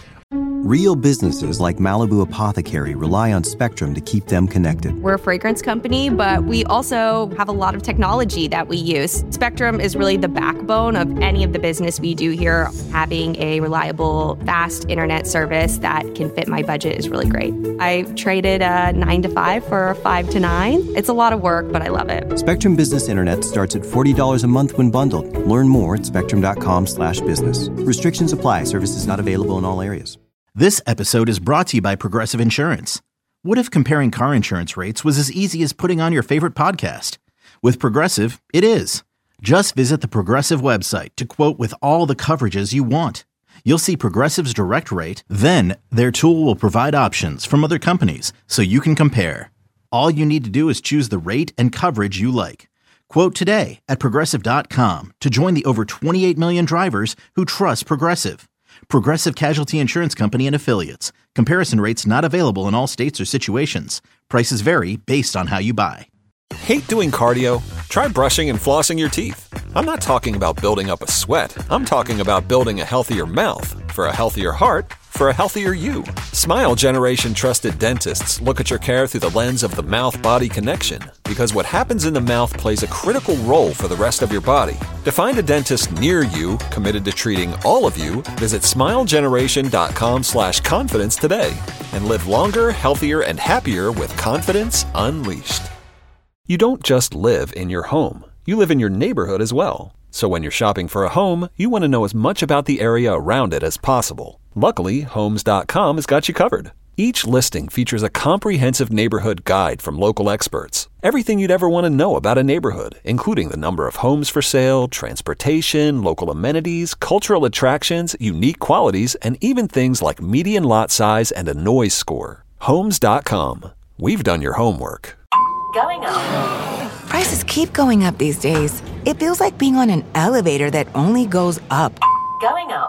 [SPEAKER 1] Real businesses like Malibu Apothecary rely on Spectrum to keep them connected.
[SPEAKER 15] We're a fragrance company, but we also have a lot of technology that we use. Spectrum is really the backbone of any of the business we do here. Having a reliable, fast internet service that can fit my budget is really great. I traded a nine to five for a five to nine. It's a lot of work, but I love it.
[SPEAKER 1] Spectrum Business Internet starts at forty dollars a month when bundled. Learn more at spectrum.com slash business. Restrictions apply. Services not available in all areas.
[SPEAKER 3] This episode is brought to you by Progressive Insurance. What if comparing car insurance rates was as easy as putting on your favorite podcast? With Progressive, it is. Just visit the Progressive website to quote with all the coverages you want. You'll see Progressive's direct rate, then their tool will provide options from other companies so you can compare. All you need to do is choose the rate and coverage you like. Quote today at Progressive dot com to join the over twenty-eight million drivers who trust Progressive. Progressive Casualty Insurance Company and Affiliates. Comparison rates not available in all states or situations. Prices vary based on how you buy.
[SPEAKER 12] Hate doing cardio? Try brushing and flossing your teeth. I'm not talking about building up a sweat. I'm talking about building a healthier mouth. For a healthier heart, for a healthier you. Smile Generation trusted dentists look at your care through the lens of the mouth-body connection, because what happens in the mouth plays a critical role for the rest of your body. To find a dentist near you committed to treating all of you, visit smilegeneration.com slash confidence today and live longer, healthier, and happier with confidence unleashed. You don't just live in your home. You live in your neighborhood as well. So when you're shopping for a home, you want to know as much about the area around it as possible. Luckily, Homes dot com has got you covered. Each listing features a comprehensive neighborhood guide from local experts. Everything you'd ever want to know about a neighborhood, including the number of homes for sale, transportation, local amenities, cultural attractions, unique qualities, and even things like median lot size and a noise score. Homes dot com. We've done your homework.
[SPEAKER 13] Going up. Prices keep going up these days. It feels like being on an elevator that only goes up. Going up.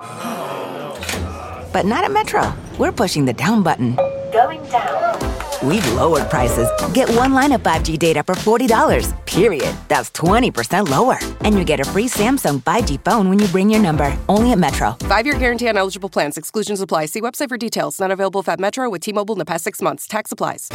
[SPEAKER 13] But not at Metro. We're pushing the down button. Going down. We've lowered prices. Get one line of five G data for forty dollars, period. That's twenty percent lower. And you get a free Samsung five G phone when you bring your number. Only at Metro.
[SPEAKER 14] Five-year guarantee on eligible plans. Exclusions apply. See website for details. Not available if at Metro with T-Mobile in the past six months. Tax applies.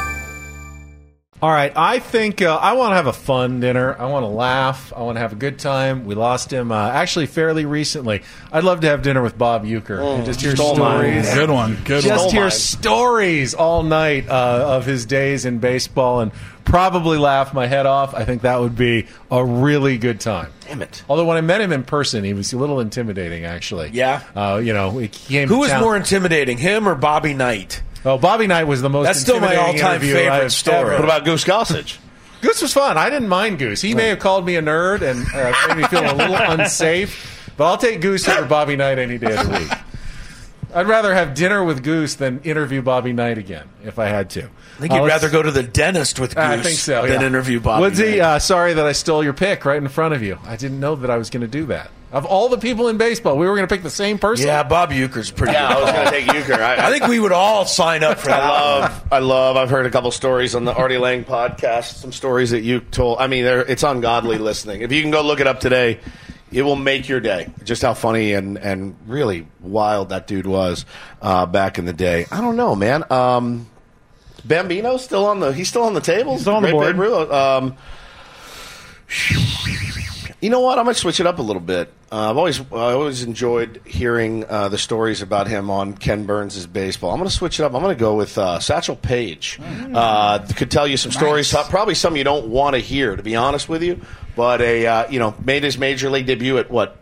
[SPEAKER 6] All right, I think uh, I want to have a fun dinner. I want to laugh. I want to have a good time. We lost him uh, actually fairly recently. I'd love to have dinner with Bob Uecker
[SPEAKER 10] mm,
[SPEAKER 6] and just hear
[SPEAKER 10] stories.
[SPEAKER 6] Mine.
[SPEAKER 7] Good one. Good
[SPEAKER 6] just
[SPEAKER 7] one.
[SPEAKER 6] Just hear stories all night uh, of his days in baseball and probably laugh my head off. I think that would be a really good time.
[SPEAKER 10] Damn it.
[SPEAKER 6] Although when I met him in person, he was a little intimidating, actually.
[SPEAKER 8] Yeah?
[SPEAKER 6] Uh, you know, he came
[SPEAKER 8] Who
[SPEAKER 6] to
[SPEAKER 8] was
[SPEAKER 6] town.
[SPEAKER 8] more intimidating, him or Bobby Knight?
[SPEAKER 6] Oh, Bobby Knight was the most
[SPEAKER 8] That's still my
[SPEAKER 6] intimidating
[SPEAKER 8] all-time
[SPEAKER 6] interview
[SPEAKER 8] favorite
[SPEAKER 6] I've
[SPEAKER 8] story.
[SPEAKER 6] ever.
[SPEAKER 10] What about Goose Gossage?
[SPEAKER 6] Goose was fun. I didn't mind Goose. He may have called me a nerd and uh, made me feel a little unsafe, but I'll take Goose over Bobby Knight any day of the week. I'd rather have dinner with Goose than interview Bobby Knight again, if I had to.
[SPEAKER 8] I think you'd
[SPEAKER 6] Uh, let's-
[SPEAKER 8] rather go to the dentist with Goose
[SPEAKER 6] I think so,
[SPEAKER 8] than
[SPEAKER 6] yeah.
[SPEAKER 8] interview Bobby
[SPEAKER 6] Woodsy,
[SPEAKER 8] Knight.
[SPEAKER 6] uh, sorry that I stole your pick right in front of you. I didn't know that I was going to do that. Of all the people in baseball, we were going to pick the same person?
[SPEAKER 8] Yeah, Bob Euchre's pretty
[SPEAKER 10] Yeah,
[SPEAKER 8] good.
[SPEAKER 10] I was going to take Euchre. I,
[SPEAKER 8] I think we would all sign up for that.
[SPEAKER 10] I love, I love. I've heard a couple stories on the Artie Lang podcast. Some stories that you told. I mean, they're, it's ungodly listening. If you can go look it up today, it will make your day. Just how funny and, and really wild that dude was uh, back in the day. I don't know, man. Um, Bambino still on the. He's still on the table.
[SPEAKER 9] Still on the
[SPEAKER 10] Great
[SPEAKER 9] board.
[SPEAKER 10] Babe Ruth. Um, you know what? I'm gonna switch it up a little bit. Uh, I've always I always enjoyed hearing uh, the stories about him on Ken Burns' baseball. I'm gonna switch it up. I'm gonna go with uh, Satchel Paige. Uh, could tell you some stories, probably some you don't want to hear, to be honest with you. But a uh, you know made his major league debut at what?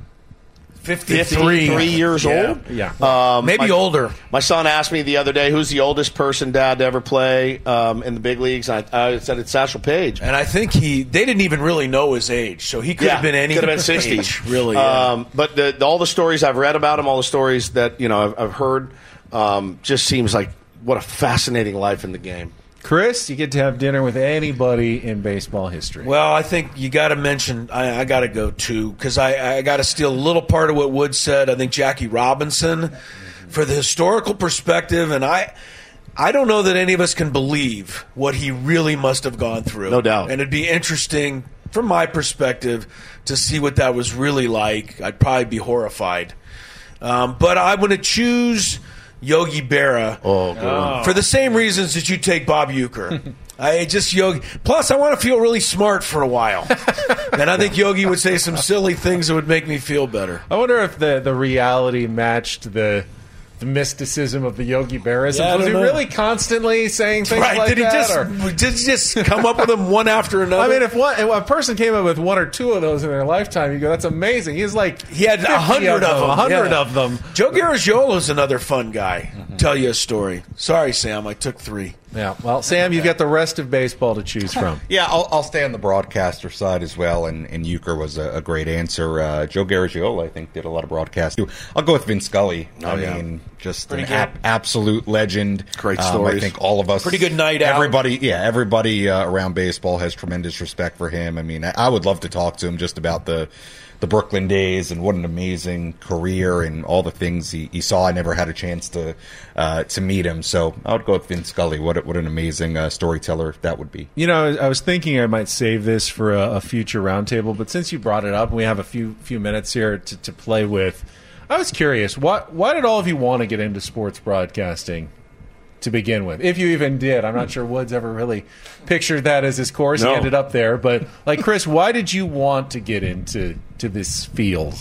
[SPEAKER 8] fifty-three
[SPEAKER 10] fifty-three years
[SPEAKER 8] Yeah.
[SPEAKER 10] old?
[SPEAKER 6] Yeah.
[SPEAKER 10] Um,
[SPEAKER 8] Maybe
[SPEAKER 10] my,
[SPEAKER 8] older.
[SPEAKER 10] My son asked me the other day, who's the oldest person, Dad, to ever play um, in the big leagues? And I, I said it's Satchel Paige.
[SPEAKER 8] And I think he they didn't even really know his age, so he could have been any
[SPEAKER 10] could have been sixty.
[SPEAKER 8] age, really. Yeah.
[SPEAKER 10] Um, but the, the, all the stories I've read about him, all the stories that you know I've, I've heard, um, just seems like what a fascinating life in the game.
[SPEAKER 6] Chris, you get to have dinner with anybody in baseball history.
[SPEAKER 8] Well, I think you got to mention. I, I got to go too because I, I got to steal a little part of what Wood said. I think Jackie Robinson, for the historical perspective, and I, I don't know that any of us can believe what he really must have gone through.
[SPEAKER 10] No doubt.
[SPEAKER 8] And it'd be interesting from my perspective to see what that was really like. I'd probably be horrified, um, but I'm going to choose Yogi Berra
[SPEAKER 10] Oh, good one.
[SPEAKER 8] for the same reasons that you take Bob Euchre. I just Yogi. Plus, I want to feel really smart for a while, and I think Yogi would say some silly things that would make me feel better.
[SPEAKER 6] I wonder if the, the reality matched the the mysticism of the Yogi Berra.
[SPEAKER 8] Yeah, I
[SPEAKER 6] was he
[SPEAKER 8] don't know.
[SPEAKER 6] really constantly saying things
[SPEAKER 8] Right?
[SPEAKER 6] like
[SPEAKER 8] Did he
[SPEAKER 6] that?
[SPEAKER 8] just
[SPEAKER 6] or-
[SPEAKER 8] did he just come up with them one after another?
[SPEAKER 6] I mean, if one if a person came up with one or two of those in their lifetime, you go, "That's amazing." He's like
[SPEAKER 8] he had
[SPEAKER 6] fifty
[SPEAKER 8] a hundred of them.
[SPEAKER 6] a hundred
[SPEAKER 8] yeah.
[SPEAKER 6] of them.
[SPEAKER 8] Joe Garagiola another fun guy. Tell you a story. Sorry, Sam, I took three.
[SPEAKER 6] Yeah. Well, Sam, you've got the rest of baseball to choose from.
[SPEAKER 11] Yeah, I'll, I'll stay on the broadcaster side as well, and, and Euchre was a, a great answer. Uh, Joe Garagiola, I think, did a lot of broadcasting. I'll go with Vin Scully.
[SPEAKER 8] Oh,
[SPEAKER 11] I
[SPEAKER 8] yeah.
[SPEAKER 11] mean, just
[SPEAKER 8] Pretty
[SPEAKER 11] an
[SPEAKER 8] good.
[SPEAKER 11] ab- absolute legend.
[SPEAKER 10] Great
[SPEAKER 11] Um,
[SPEAKER 10] stories.
[SPEAKER 11] I think all of us.
[SPEAKER 8] Pretty good night out.
[SPEAKER 11] Everybody, yeah, everybody uh, around baseball has tremendous respect for him. I mean, I, I would love to talk to him just about the the Brooklyn days and what an amazing career and all the things he, he saw. I never had a chance to uh, to meet him, so I would go with Vin Scully. What a, what an amazing uh, storyteller that would be.
[SPEAKER 6] You know, I was thinking I might save this for a, a future roundtable, but since you brought it up, and we have a few few minutes here to, to play with. I was curious, why why did all of you want to get into sports broadcasting to begin with? If you even did, I'm not sure Woods ever really pictured that as his course.
[SPEAKER 10] No.
[SPEAKER 6] He ended up there, but like Chris, why did you want to get into to this field?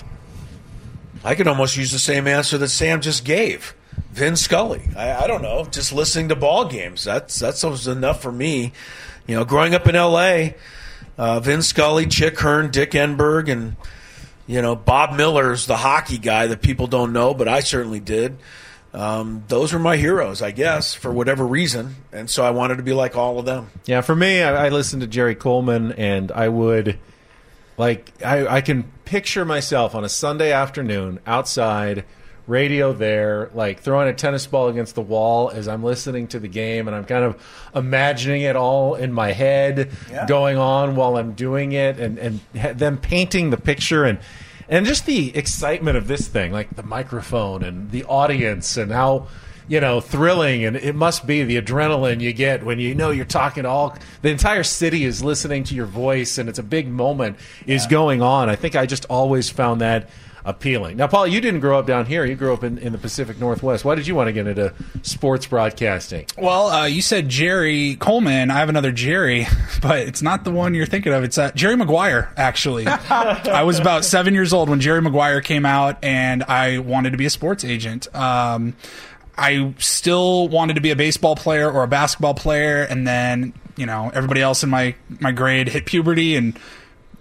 [SPEAKER 8] I could almost use the same answer that Sam just gave. Vin Scully. I, I don't know. Just listening to ball games. That's that's was enough for me. You know, growing up in L A, uh, Vin Scully, Chick Hearn, Dick Enberg, and you know Bob Miller's the hockey guy that people don't know, but I certainly did. Um, those were my heroes, I guess, for whatever reason, and so I wanted to be like all of them.
[SPEAKER 6] Yeah, for me, I, I listened to Jerry Coleman, and I would, like, I, I can picture myself on a Sunday afternoon outside, radio there, like throwing a tennis ball against the wall as I'm listening to the game, and I'm kind of imagining it all in my head
[SPEAKER 8] Yeah.
[SPEAKER 6] going on while I'm doing it, and, and ha- them painting the picture, and and just the excitement of this thing, like the microphone and the audience and how, you know, thrilling and it must be the adrenaline you get when you know you're talking to all the entire city is listening to your voice and it's a big moment is going on. I think I just always found that appealing. Now, Paul, you didn't grow up down here. You grew up in, in the Pacific Northwest. Why did you want to get into sports broadcasting?
[SPEAKER 7] Well, uh, you said Jerry Coleman. I have another Jerry, but it's not the one you're thinking of. It's uh, Jerry Maguire, actually. I was about seven years old when Jerry Maguire came out, and I wanted to be a sports agent. Um, I still wanted to be a baseball player or a basketball player, and then, you know, everybody else in my, my grade hit puberty and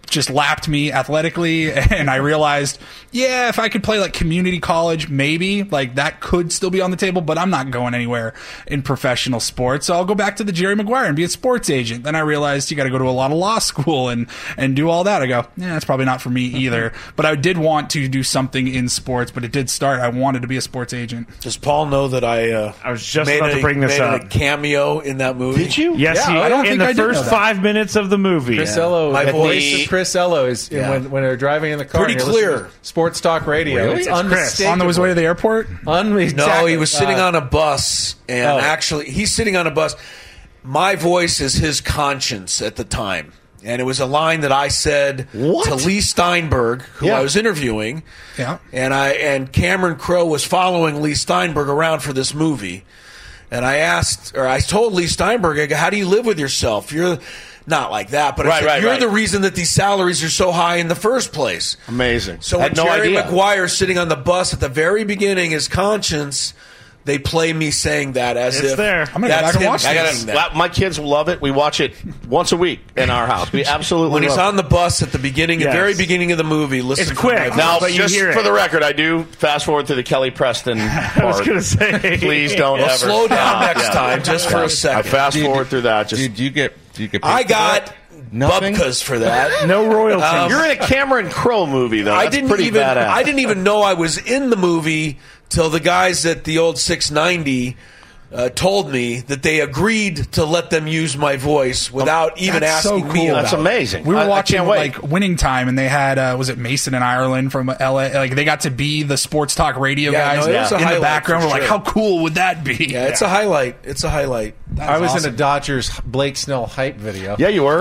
[SPEAKER 7] just lapped me athletically, and I realized, yeah, if I could play like community college, maybe like that could still be on the table, but I'm not going anywhere in professional sports. So I'll go back to the Jerry Maguire and be a sports agent. Then I realized you got to go to a lot of law school and and do all that. I go, yeah, that's probably not for me either. But I did want to do something in sports, but it did start. I wanted to be a sports agent.
[SPEAKER 8] Does Paul know that I? Uh,
[SPEAKER 9] I was just
[SPEAKER 8] made
[SPEAKER 9] about
[SPEAKER 8] a,
[SPEAKER 9] to bring this
[SPEAKER 8] made
[SPEAKER 9] up.
[SPEAKER 8] A cameo in that movie.
[SPEAKER 10] Did you?
[SPEAKER 9] Yes,
[SPEAKER 7] Yeah,
[SPEAKER 9] he,
[SPEAKER 7] I don't
[SPEAKER 9] in
[SPEAKER 7] think
[SPEAKER 9] the
[SPEAKER 7] I did know
[SPEAKER 9] first
[SPEAKER 7] that.
[SPEAKER 9] five minutes of the movie.
[SPEAKER 6] Chris
[SPEAKER 9] Yeah.
[SPEAKER 6] Ello,
[SPEAKER 8] My
[SPEAKER 6] the
[SPEAKER 8] voice-
[SPEAKER 6] voice of Chris Ello is
[SPEAKER 8] Yeah.
[SPEAKER 6] when, when they're driving in the car.
[SPEAKER 8] Pretty
[SPEAKER 6] and you're listening
[SPEAKER 8] clear.
[SPEAKER 6] to Sports Talk Radio.
[SPEAKER 8] Really?
[SPEAKER 6] It's
[SPEAKER 8] It's
[SPEAKER 7] On
[SPEAKER 6] unmistakable.
[SPEAKER 7] his way to the airport?
[SPEAKER 6] Un-
[SPEAKER 8] No,
[SPEAKER 6] exactly.
[SPEAKER 8] he was sitting
[SPEAKER 6] Uh,
[SPEAKER 8] on a bus, and
[SPEAKER 6] Oh.
[SPEAKER 8] actually, he's sitting on a bus. My voice is his conscience at the time. And it was a line that I said
[SPEAKER 10] What?
[SPEAKER 8] to Lee Steinberg, who
[SPEAKER 10] Yeah.
[SPEAKER 8] I was interviewing.
[SPEAKER 7] Yeah.
[SPEAKER 8] And I and Cameron Crowe was following Lee Steinberg around for this movie. And I asked, or I told Lee Steinberg, I go, how do you live with yourself? You're not like that, but I
[SPEAKER 10] Right,
[SPEAKER 8] said,
[SPEAKER 10] right,
[SPEAKER 8] you're
[SPEAKER 10] right.
[SPEAKER 8] the reason that these salaries are so high in the first place.
[SPEAKER 10] Amazing.
[SPEAKER 8] So
[SPEAKER 10] Had
[SPEAKER 8] when
[SPEAKER 10] no
[SPEAKER 8] Jerry
[SPEAKER 10] idea.
[SPEAKER 8] Maguire sitting on the bus at the very beginning, his conscience, they play me saying that as
[SPEAKER 9] It's
[SPEAKER 8] if
[SPEAKER 9] there.
[SPEAKER 7] I'm gonna go
[SPEAKER 8] that's
[SPEAKER 7] back and
[SPEAKER 8] him
[SPEAKER 7] watch
[SPEAKER 10] I
[SPEAKER 7] this.
[SPEAKER 8] saying
[SPEAKER 10] gotta,
[SPEAKER 8] that.
[SPEAKER 10] well, my kids love it. We watch it once a week in our house. We absolutely
[SPEAKER 8] When he's
[SPEAKER 10] love it.
[SPEAKER 8] on the bus at the beginning,
[SPEAKER 9] Yes.
[SPEAKER 8] the very beginning of the movie, listen.
[SPEAKER 9] It's
[SPEAKER 8] for
[SPEAKER 9] quick.
[SPEAKER 8] my-
[SPEAKER 10] Now,
[SPEAKER 9] But you
[SPEAKER 10] just
[SPEAKER 9] hear
[SPEAKER 10] for
[SPEAKER 9] it.
[SPEAKER 10] the record, I do fast forward to the Kelly Preston part.
[SPEAKER 9] I was going to say.
[SPEAKER 10] Please don't
[SPEAKER 8] Well,
[SPEAKER 10] ever
[SPEAKER 8] slow down
[SPEAKER 10] Uh,
[SPEAKER 8] next
[SPEAKER 10] yeah.
[SPEAKER 8] time, just for a
[SPEAKER 10] I
[SPEAKER 8] second.
[SPEAKER 10] fast forward through that. Just
[SPEAKER 11] Dude, do you get do you get?
[SPEAKER 8] I
[SPEAKER 11] paid for
[SPEAKER 8] got
[SPEAKER 11] that? Nothing?
[SPEAKER 8] bubkas for that.
[SPEAKER 9] No royalties.
[SPEAKER 8] Um,
[SPEAKER 10] you're in a Cameron Crowe movie, though.
[SPEAKER 8] I
[SPEAKER 10] That's
[SPEAKER 8] didn't
[SPEAKER 10] pretty
[SPEAKER 8] even.
[SPEAKER 10] badass.
[SPEAKER 8] I didn't even know I was in the movie till the guys at the old six ninety uh, told me that they agreed to let them use my voice without even
[SPEAKER 7] That's so
[SPEAKER 8] asking me.
[SPEAKER 7] cool.
[SPEAKER 8] about
[SPEAKER 10] That's
[SPEAKER 8] it.
[SPEAKER 10] amazing.
[SPEAKER 7] We were
[SPEAKER 10] I- I
[SPEAKER 7] watching
[SPEAKER 10] can't wait.
[SPEAKER 7] like Winning Time, and they had uh, was it Mason and Ireland from L A? Like they got to be the sports talk radio
[SPEAKER 8] Yeah,
[SPEAKER 7] guys
[SPEAKER 8] no, it was a
[SPEAKER 7] in the
[SPEAKER 8] highlight
[SPEAKER 7] background.
[SPEAKER 8] for
[SPEAKER 7] We're like,
[SPEAKER 8] sure.
[SPEAKER 7] how cool would that be?
[SPEAKER 8] Yeah, it's a highlight. It's a highlight.
[SPEAKER 6] I was
[SPEAKER 7] awesome.
[SPEAKER 6] in a Dodgers Blake Snell hype video.
[SPEAKER 10] Yeah, you were.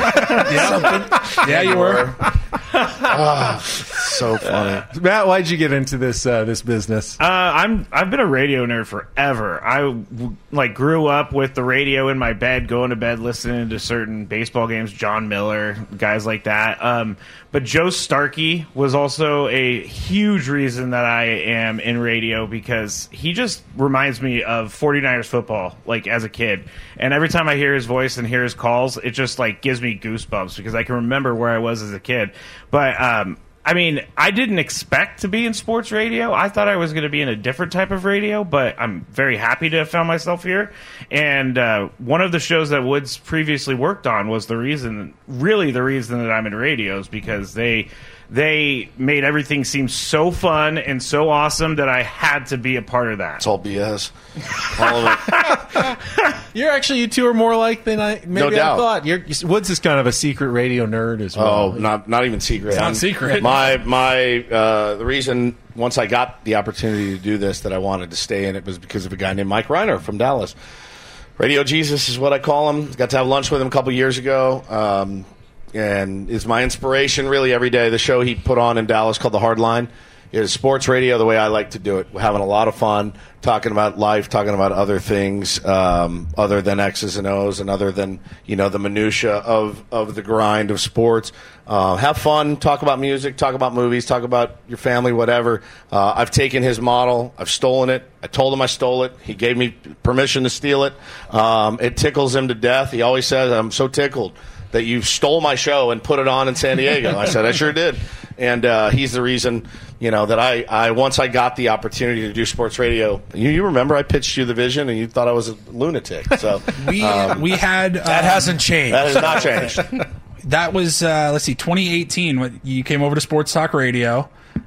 [SPEAKER 7] yeah, you were.
[SPEAKER 10] So funny.
[SPEAKER 6] Matt, why'd you get into this uh, this business?
[SPEAKER 9] Uh, I'm I've been a radio nerd forever. I w- like grew up with the radio in my bed, going to bed listening to certain baseball games, John Miller, guys like that. Um, but Joe Starkey was also a huge reason that I am in radio because he just reminds me of 49ers football, like as a kid. And every time I hear his voice and hear his calls, it just like gives me goosebumps because I can remember where I was as a kid. But um, I mean, I didn't expect to be in sports radio. I thought I was going to be in a different type of radio, but I'm very happy to have found myself here. And uh, one of the shows that Woods previously worked on was the reason, really the reason that I'm in radios, because they they made everything seem so fun and so awesome that I had to be a part of that.
[SPEAKER 10] It's all B S. All of it.
[SPEAKER 6] You're actually you two are more like than I maybe
[SPEAKER 10] No
[SPEAKER 6] I
[SPEAKER 10] doubt.
[SPEAKER 6] thought. You're, you, Woods is kind of a secret radio nerd as well.
[SPEAKER 10] Oh, not not even secret.
[SPEAKER 7] It's not
[SPEAKER 10] I'm-
[SPEAKER 7] secret.
[SPEAKER 10] My my uh, the reason once I got the opportunity to do this that I wanted to stay in it was because of a guy named Mike Reiner from Dallas. Radio Jesus is what I call him. Got to have lunch with him a couple years ago, um, and is my inspiration really every day. The show he put on in Dallas called The Hard Line is sports radio the way I like to do it. We're having a lot of fun talking about life, talking about other things um, other than X's and O's and other than, you know, the minutia of, of the grind of sports. Uh, have fun, talk about music, talk about movies, talk about your family, whatever. Uh, I've taken his model. I've stolen it. I told him I stole it. He gave me permission to steal it. Um, it tickles him to death. He always says, I'm so tickled that you stole my show and put it on in San Diego. I said, I sure did. And uh, he's the reason, you know, that I, I once I got the opportunity to do sports radio. You, you remember I pitched you the vision and you thought I was a lunatic. So
[SPEAKER 7] We
[SPEAKER 10] um,
[SPEAKER 7] we had um,
[SPEAKER 8] That hasn't changed.
[SPEAKER 10] that has not changed.
[SPEAKER 7] That was uh, let's see, twenty eighteen. When you came over to Sports Talk Radio,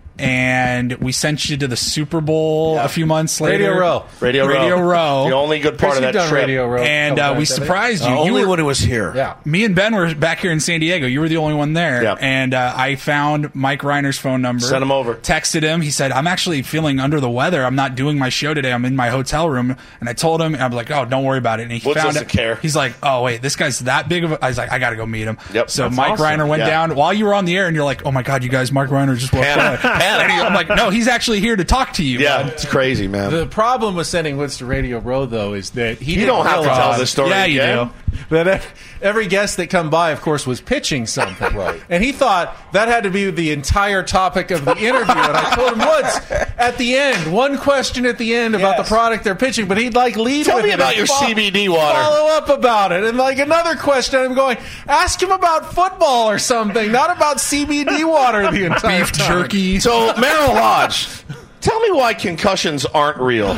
[SPEAKER 7] and we sent you to the Super Bowl a few months later.
[SPEAKER 6] Radio Row.
[SPEAKER 10] Radio,
[SPEAKER 7] Radio
[SPEAKER 10] Row.
[SPEAKER 7] Row.
[SPEAKER 10] The only good part
[SPEAKER 6] Chris,
[SPEAKER 10] of
[SPEAKER 6] you've
[SPEAKER 10] that
[SPEAKER 6] done
[SPEAKER 10] trip.
[SPEAKER 6] Radio Row.
[SPEAKER 7] And
[SPEAKER 6] couple
[SPEAKER 7] uh, we
[SPEAKER 6] times, haven't
[SPEAKER 7] surprised
[SPEAKER 8] Uh,
[SPEAKER 7] you.
[SPEAKER 8] only
[SPEAKER 7] you were,
[SPEAKER 8] when it was here.
[SPEAKER 6] Yeah.
[SPEAKER 7] me and Ben were back here in San Diego. You were the only one there.
[SPEAKER 10] Yeah.
[SPEAKER 7] And uh, I found Mike Reiner's phone number.
[SPEAKER 10] Sent him over.
[SPEAKER 7] Texted him. He said, I'm actually feeling under the weather. I'm not doing my show today. I'm in my hotel room. And I told him, and I'm like, oh, don't worry about it. And he
[SPEAKER 10] Woods
[SPEAKER 7] found
[SPEAKER 10] doesn't
[SPEAKER 7] it.
[SPEAKER 10] care.
[SPEAKER 7] He's like, oh, wait, this guy's that big of a. I was like, I got to go meet him.
[SPEAKER 10] Yep.
[SPEAKER 7] So
[SPEAKER 10] That's
[SPEAKER 7] Mike
[SPEAKER 10] awesome.
[SPEAKER 7] Reiner went
[SPEAKER 10] Yeah.
[SPEAKER 7] down while you were on the air, and you're like, oh my God, you guys, Mark Reiner just walked
[SPEAKER 10] Panic,
[SPEAKER 7] by.
[SPEAKER 10] panic.
[SPEAKER 7] I'm like, no, he's actually here to talk to you.
[SPEAKER 10] Yeah,
[SPEAKER 7] bud.
[SPEAKER 10] it's crazy, man.
[SPEAKER 6] The problem with sending Woods to Radio Row, though, is that he
[SPEAKER 10] You
[SPEAKER 6] didn't
[SPEAKER 10] don't have to
[SPEAKER 6] realize-
[SPEAKER 10] tell this story
[SPEAKER 6] Yeah, you
[SPEAKER 10] again.
[SPEAKER 6] do. That every guest that come by, of course, was pitching something.
[SPEAKER 10] Right.
[SPEAKER 6] And he thought that had to be the entire topic of the interview. And I told him, Woods, at the end, one question at the end about
[SPEAKER 10] Yes.
[SPEAKER 6] the product they're pitching, but he'd like lead
[SPEAKER 10] Tell
[SPEAKER 6] with
[SPEAKER 10] me
[SPEAKER 6] it
[SPEAKER 10] about
[SPEAKER 6] and
[SPEAKER 10] your
[SPEAKER 6] fo-
[SPEAKER 10] C B D water.
[SPEAKER 6] Follow up about it. And like another question, I'm going, ask him about football or something, not about C B D water the entire
[SPEAKER 7] Beef
[SPEAKER 6] time.
[SPEAKER 7] jerky.
[SPEAKER 10] So, Merrill Lodge, tell me why concussions aren't real.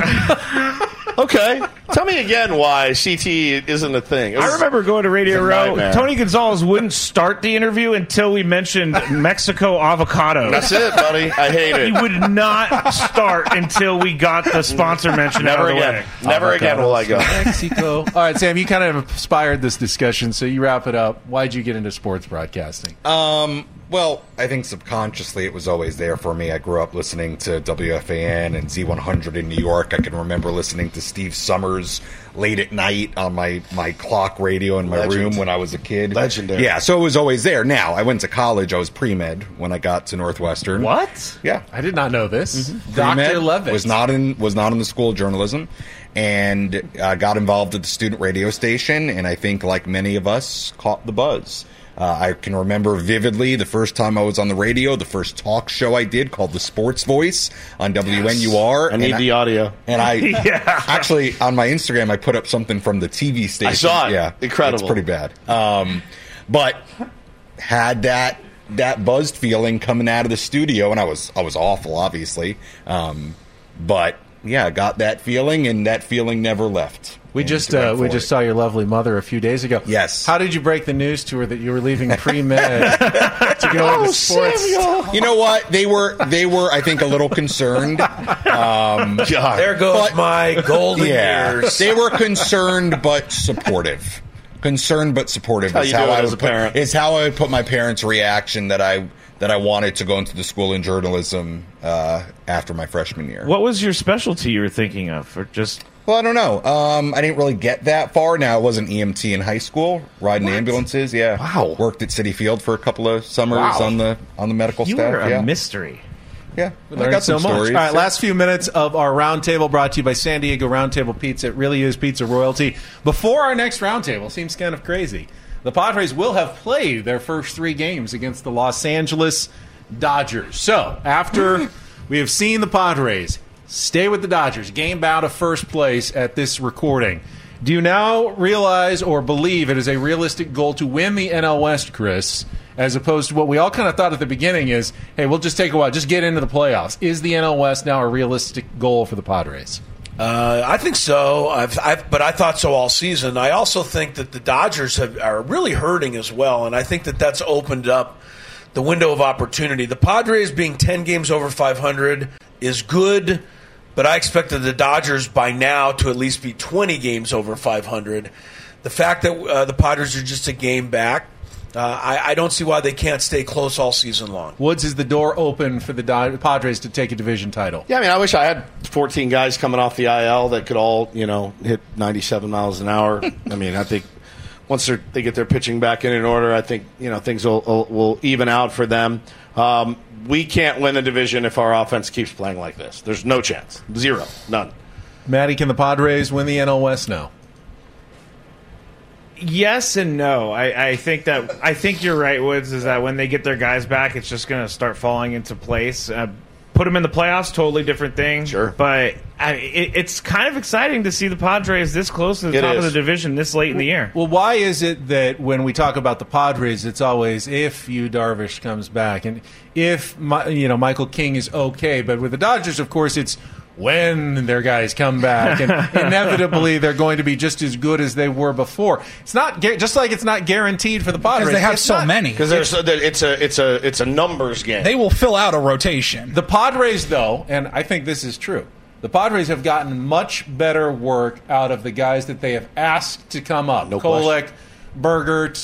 [SPEAKER 10] Okay. Tell me again why C T E isn't a thing. It was-
[SPEAKER 9] I remember going to Radio
[SPEAKER 10] it's a
[SPEAKER 9] Row.
[SPEAKER 10] nightmare.
[SPEAKER 9] Tony Gonzalez wouldn't start the interview until we mentioned Mexico avocado.
[SPEAKER 10] That's it, buddy. I hate it.
[SPEAKER 9] He would not start until we got the sponsor mention
[SPEAKER 10] Never
[SPEAKER 9] out of the
[SPEAKER 10] again.
[SPEAKER 9] way.
[SPEAKER 10] Never again will I go.
[SPEAKER 6] Mexico. All right, Sam, you kind of inspired this discussion, so you wrap it up. Why'd you get into sports broadcasting?
[SPEAKER 11] Um, well, I think subconsciously it was always there for me. I grew up listening to W F A N and Z one hundred in New York. I can remember listening to Steve Summers late at night on my, my clock radio in my
[SPEAKER 10] Legend.
[SPEAKER 11] room when I was a kid.
[SPEAKER 10] Legendary.
[SPEAKER 11] Yeah, so it was always there. Now, I went to college. I was pre-med when I got to Northwestern.
[SPEAKER 9] What?
[SPEAKER 11] Yeah.
[SPEAKER 6] I did not know this.
[SPEAKER 11] Pre-med
[SPEAKER 6] Doctor Levitt.
[SPEAKER 11] was not in was not in the school of journalism, and uh, got involved at the student radio station. And I think, like many of us, caught the buzz. Uh, I can remember vividly the first time I was on the radio, the first talk show I did called The Sports Voice on W N U R.
[SPEAKER 10] I need
[SPEAKER 11] and
[SPEAKER 10] the audio.
[SPEAKER 11] And I
[SPEAKER 9] Yeah.
[SPEAKER 11] actually, on my Instagram, I put up something from the T V station.
[SPEAKER 10] I saw it.
[SPEAKER 11] Yeah,
[SPEAKER 10] Incredible.
[SPEAKER 11] It's pretty bad. Um, but had that that buzzed feeling coming out of the studio, and I was I was awful, obviously. Um, but yeah, got that feeling, and that feeling never left.
[SPEAKER 6] We
[SPEAKER 11] And
[SPEAKER 6] just
[SPEAKER 11] went
[SPEAKER 6] uh, we
[SPEAKER 11] for
[SPEAKER 6] just
[SPEAKER 11] it.
[SPEAKER 6] saw your lovely mother a few days ago.
[SPEAKER 11] Yes.
[SPEAKER 6] How did you break the news to her that you were leaving pre-med to go
[SPEAKER 10] Oh,
[SPEAKER 6] into sports?
[SPEAKER 11] You know what? They were they were I think a little concerned. Um, God.
[SPEAKER 8] There goes my golden
[SPEAKER 11] yeah,
[SPEAKER 8] years.
[SPEAKER 11] they were concerned but supportive. Concerned but supportive
[SPEAKER 10] How
[SPEAKER 11] is
[SPEAKER 10] you
[SPEAKER 11] how
[SPEAKER 10] do it
[SPEAKER 11] I
[SPEAKER 10] as
[SPEAKER 11] would
[SPEAKER 10] a
[SPEAKER 11] put,
[SPEAKER 10] parent.
[SPEAKER 11] is how I would put my parents' reaction that I that I wanted to go into the school in journalism uh, after my freshman year.
[SPEAKER 9] What was your specialty you were thinking of? Or just
[SPEAKER 11] Well, I don't know. Um, I didn't really get that far. Now, I was an E M T in high school, riding ambulances. Yeah,
[SPEAKER 10] Wow.
[SPEAKER 11] Worked at City Field for a couple of summers
[SPEAKER 6] Wow.
[SPEAKER 11] on the on the medical
[SPEAKER 9] you
[SPEAKER 11] staff.
[SPEAKER 9] were a
[SPEAKER 11] yeah,
[SPEAKER 9] mystery.
[SPEAKER 11] yeah.
[SPEAKER 6] We
[SPEAKER 11] I
[SPEAKER 6] learned
[SPEAKER 11] got
[SPEAKER 6] so
[SPEAKER 11] some
[SPEAKER 6] much.
[SPEAKER 11] stories.
[SPEAKER 6] All right, last few minutes of our roundtable brought to you by San Diego Roundtable Pizza. It really is pizza royalty. Before our next roundtable, seems kind of crazy. The Padres will have played their first three games against the Los Angeles Dodgers. So, after we have seen the Padres stay with the Dodgers, game bound of first place at this recording, do you now realize or believe it is a realistic goal to win the N L West, Chris, as opposed to what we all kind of thought at the beginning is, hey, we'll just take a while, just get into the playoffs? Is the N L West now a realistic goal for the Padres?
[SPEAKER 8] Uh, I think so, I've, I've, but I thought so all season. I also think that the Dodgers have, are really hurting as well, and I think that that's opened up the window of opportunity. The Padres being ten games over five hundred is good, but I expected the Dodgers by now to at least be twenty games over five hundred. The fact that uh, the Padres are just a game back, uh, I, I don't see why they can't stay close all season long.
[SPEAKER 6] Woods, is the door open for the Dod- Padres to take a division title?
[SPEAKER 10] Yeah, I mean, I wish I had fourteen guys coming off the I L that could all, you know, hit ninety-seven miles an hour. I mean, I think once they're, they get their pitching back in, in order, I think, you know, things will, will, will even out for them. Um, we can't win the division if our offense keeps playing like this. There's no chance. Zero. None.
[SPEAKER 6] Matty, can the Padres win the N L West now?
[SPEAKER 9] Yes and no. I, I think that I think you're right, Woods. Is that when they get their guys back, it's just going to start falling into place. Uh, put them in the playoffs, totally different thing.
[SPEAKER 10] Sure,
[SPEAKER 9] but I, it, it's kind of exciting to see the Padres this close to the
[SPEAKER 10] It
[SPEAKER 9] top
[SPEAKER 10] is.
[SPEAKER 9] of the division this late in the year.
[SPEAKER 6] Well, why is it that when we talk about the Padres, it's always if Yu Darvish comes back and if Mi- you know Michael King is okay, but with the Dodgers, of course, it's when their guys come back, and inevitably they're going to be just as good as they were before. It's not gu- just like it's not guaranteed for the Padres.
[SPEAKER 7] Because they have
[SPEAKER 6] It's
[SPEAKER 7] so
[SPEAKER 6] not-
[SPEAKER 7] many.
[SPEAKER 10] Because there's a, it's a it's a it's a numbers game.
[SPEAKER 7] They will fill out a rotation.
[SPEAKER 6] The Padres, though, and I think this is true, the Padres have gotten much better work out of the guys that they have asked to come up.
[SPEAKER 10] No
[SPEAKER 6] Kolek, Bergert,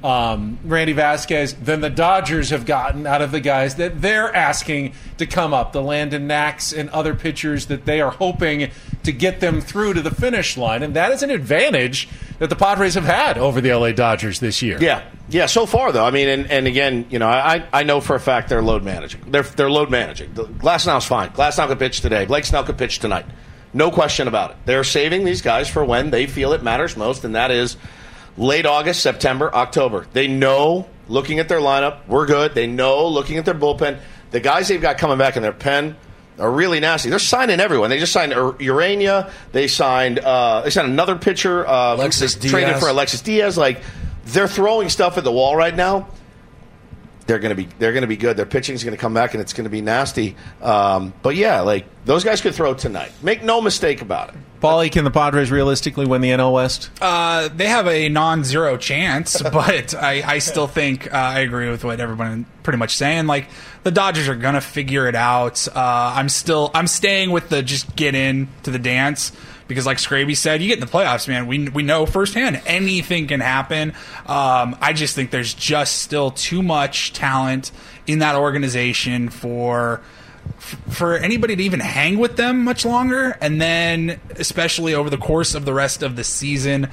[SPEAKER 6] um, Randy Vasquez than the Dodgers have gotten out of the guys that they're asking to come up, the Landon Knacks and other pitchers that they are hoping to get them through to the finish line. And that is an advantage that the Padres have had over the L A Dodgers this year.
[SPEAKER 10] Yeah, yeah. So far, though, I mean, and, and again, you know, I I know for a fact they're load managing. They're they're load managing. Glasnow's fine. Glasnow could pitch today. Blake Snell could pitch tonight. No question about it. They're saving these guys for when they feel it matters most, and that is late August, September, October. They know, looking at their lineup, we're good. They know, looking at their bullpen, the guys they've got coming back in their pen are really nasty. They're signing everyone. They just signed Urania. They signed. Uh, they signed another pitcher. Uh,
[SPEAKER 8] Alexis Diaz.
[SPEAKER 10] Traded for Alexis Diaz. Like, they're throwing stuff at the wall right now. They're going to be. They're going to be good. Their pitching is going to come back, and it's going to be nasty. Um, but yeah, like those guys could throw tonight. Make no mistake about it.
[SPEAKER 6] Paulie, can the Padres realistically win the N L West?
[SPEAKER 7] Uh, they have a non-zero chance, but I, I still think uh, I agree with what everyone pretty much saying. Like, the Dodgers are gonna figure it out. Uh, I'm still I'm staying with the just get in to the dance. Because like Scraby said, you get in the playoffs, man, we we know firsthand anything can happen. Um, I just think there's just still too much talent in that organization for for anybody to even hang with them much longer. And then, especially over the course of the rest of the season,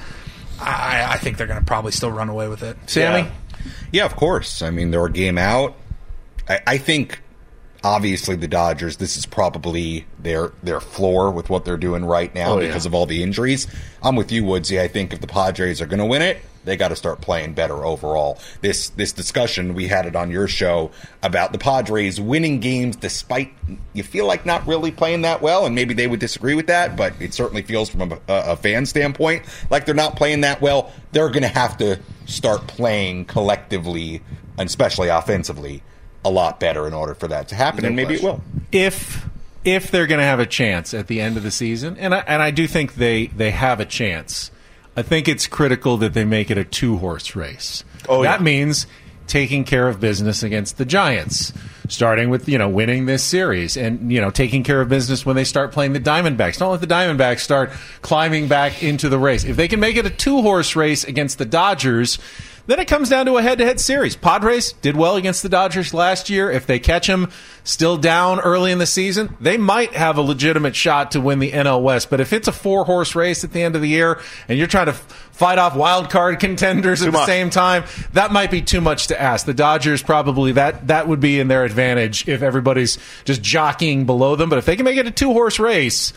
[SPEAKER 7] I, I think they're going to probably still run away with it.
[SPEAKER 6] Sammy?
[SPEAKER 11] Yeah. yeah, of course. I mean, they're a game out. I, I think... Obviously, the Dodgers, this is probably their their floor with what they're doing right now
[SPEAKER 10] oh,
[SPEAKER 11] because
[SPEAKER 10] yeah.
[SPEAKER 11] of all the injuries. I'm with you, Woodsy. I think if the Padres are going to win it, they got to start playing better overall. This this discussion, we had it on your show about the Padres winning games despite you feel like not really playing that well, and maybe they would disagree with that, but it certainly feels from a, a fan standpoint like they're not playing that well. They're going to have to start playing collectively, and especially offensively, a lot better in order for that to happen, no and maybe question. It will.
[SPEAKER 6] If if they're going to have a chance at the end of the season, and I, and I do think they, they have a chance, I think it's critical that they make it a two-horse race.
[SPEAKER 10] Oh,
[SPEAKER 6] that
[SPEAKER 10] yeah.
[SPEAKER 6] means taking care of business against the Giants, starting with, you know, winning this series and, you know, taking care of business when they start playing the Diamondbacks. Don't let the Diamondbacks start climbing back into the race. If they can make it a two-horse race against the Dodgers, then it comes down to a head-to-head series. Padres did well against the Dodgers last year. If they catch them still down early in the season, they might have a legitimate shot to win the N L West. But if it's a four-horse race at the end of the year and you're trying to fight off wild card contenders
[SPEAKER 10] too
[SPEAKER 6] at the
[SPEAKER 10] much.
[SPEAKER 6] same time, that might be too much to ask. The Dodgers probably, that, that would be in their advantage if everybody's just jockeying below them. But if they can make it a two-horse race,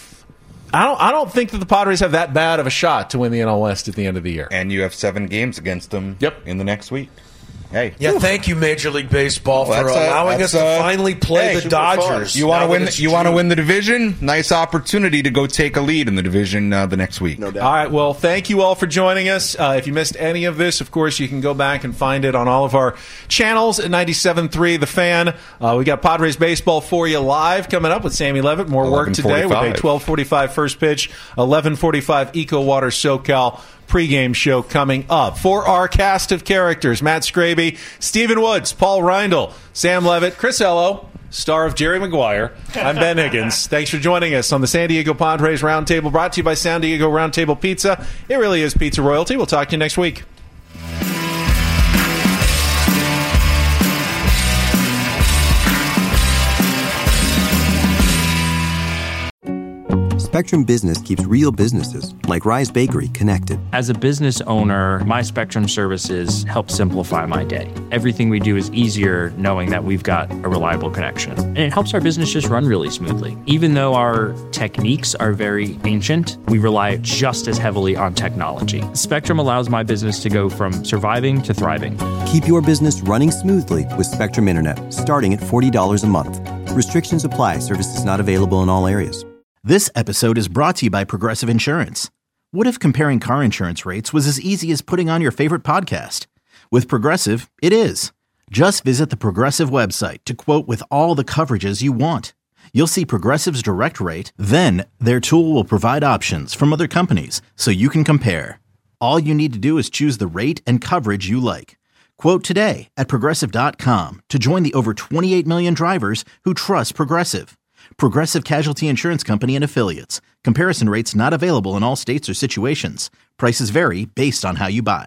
[SPEAKER 6] I don't I don't think that the Padres have that bad of a shot to win the N L West at the end of the year.
[SPEAKER 11] And you have seven games against them
[SPEAKER 6] yep.
[SPEAKER 11] in the next week. Hey.
[SPEAKER 8] Yeah, Whew. Thank you, Major League Baseball,
[SPEAKER 11] well,
[SPEAKER 8] for
[SPEAKER 11] a,
[SPEAKER 8] allowing us to
[SPEAKER 11] a,
[SPEAKER 8] finally play
[SPEAKER 11] hey,
[SPEAKER 8] the Dodgers.
[SPEAKER 11] You want to win? You want to win the division? Nice opportunity to go take a lead in the division uh, the next week.
[SPEAKER 6] No doubt. All right. Well, thank you all for joining us. Uh, if you missed any of this, of course, you can go back and find it on all of our channels at ninety-seven point three The Fan. Uh, we got Padres baseball for you live coming up with Sammy Levitt. More work today with a twelve forty-five first pitch, eleven forty-five Eco Water SoCal pregame show coming up. For our cast of characters, Matt Scraby, Stephen Woods, Paul Reindl, Sam Levitt, Chris Ello, star of Jerry Maguire. I'm Ben Higgins. Thanks for joining us on the San Diego Padres Roundtable, brought to you by San Diego Roundtable Pizza. It really is pizza royalty. We'll talk to you next week.
[SPEAKER 1] Spectrum Business keeps real businesses, like Rise Bakery, connected.
[SPEAKER 2] As a business owner, my Spectrum services help simplify my day. Everything we do is easier knowing that we've got a reliable connection. And it helps our business just run really smoothly. Even though our techniques are very ancient, we rely just as heavily on technology. Spectrum allows my business to go from surviving to thriving.
[SPEAKER 1] Keep your business running smoothly with Spectrum Internet, starting at forty dollars a month. Restrictions apply. Services not available in all areas.
[SPEAKER 3] This episode is brought to you by Progressive Insurance. What if comparing car insurance rates was as easy as putting on your favorite podcast? With Progressive, it is. Just visit the Progressive website to quote with all the coverages you want. You'll see Progressive's direct rate, then their tool will provide options from other companies so you can compare. All you need to do is choose the rate and coverage you like. Quote today at Progressive dot com to join the over twenty-eight million drivers who trust Progressive. Progressive Casualty Insurance Company and Affiliates. Comparison rates not available in all states or situations. Prices vary based on how you buy.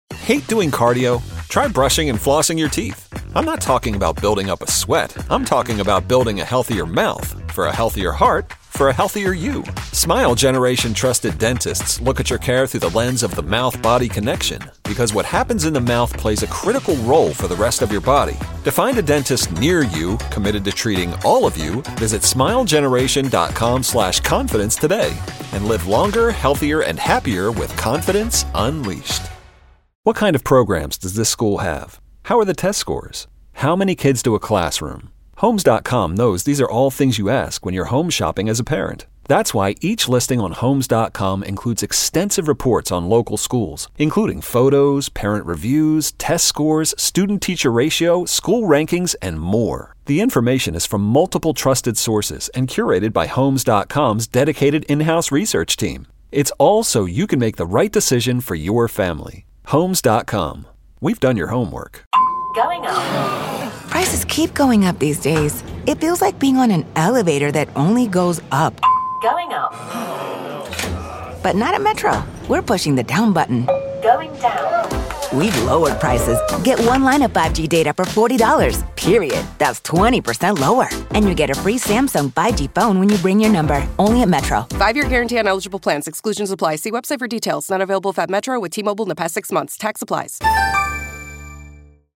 [SPEAKER 12] Hate doing cardio? Try brushing and flossing your teeth. I'm not talking about building up a sweat. I'm talking about building a healthier mouth for a healthier heart for a healthier you. Smile Generation trusted dentists look at your care through the lens of the mouth-body connection because what happens in the mouth plays a critical role for the rest of your body. To find a dentist near you committed to treating all of you, visit smilegeneration.com slash confidence today and live longer, healthier, and happier with confidence unleashed. What kind of programs does this school have? How are the test scores? How many kids to a classroom? Homes dot com knows these are all things you ask when you're home shopping as a parent. That's why each listing on Homes dot com includes extensive reports on local schools, including photos, parent reviews, test scores, student-teacher ratio, school rankings, and more. The information is from multiple trusted sources and curated by Homes dot com's dedicated in-house research team. It's all so you can make the right decision for your family. Homes dot com. We've done your homework.
[SPEAKER 13] Going up. Prices keep going up these days. It feels like being on an elevator that only goes up. Going up. But not at Metro. We're pushing the down button. Going down. We've lowered prices. Get one line of five G data for forty dollars. Period. That's twenty percent lower. And you get a free Samsung five G phone when you bring your number. Only at Metro.
[SPEAKER 14] Five-year guarantee on eligible plans. Exclusions apply. See website for details. Not available if at Metro with T-Mobile in the past six months. Tax applies.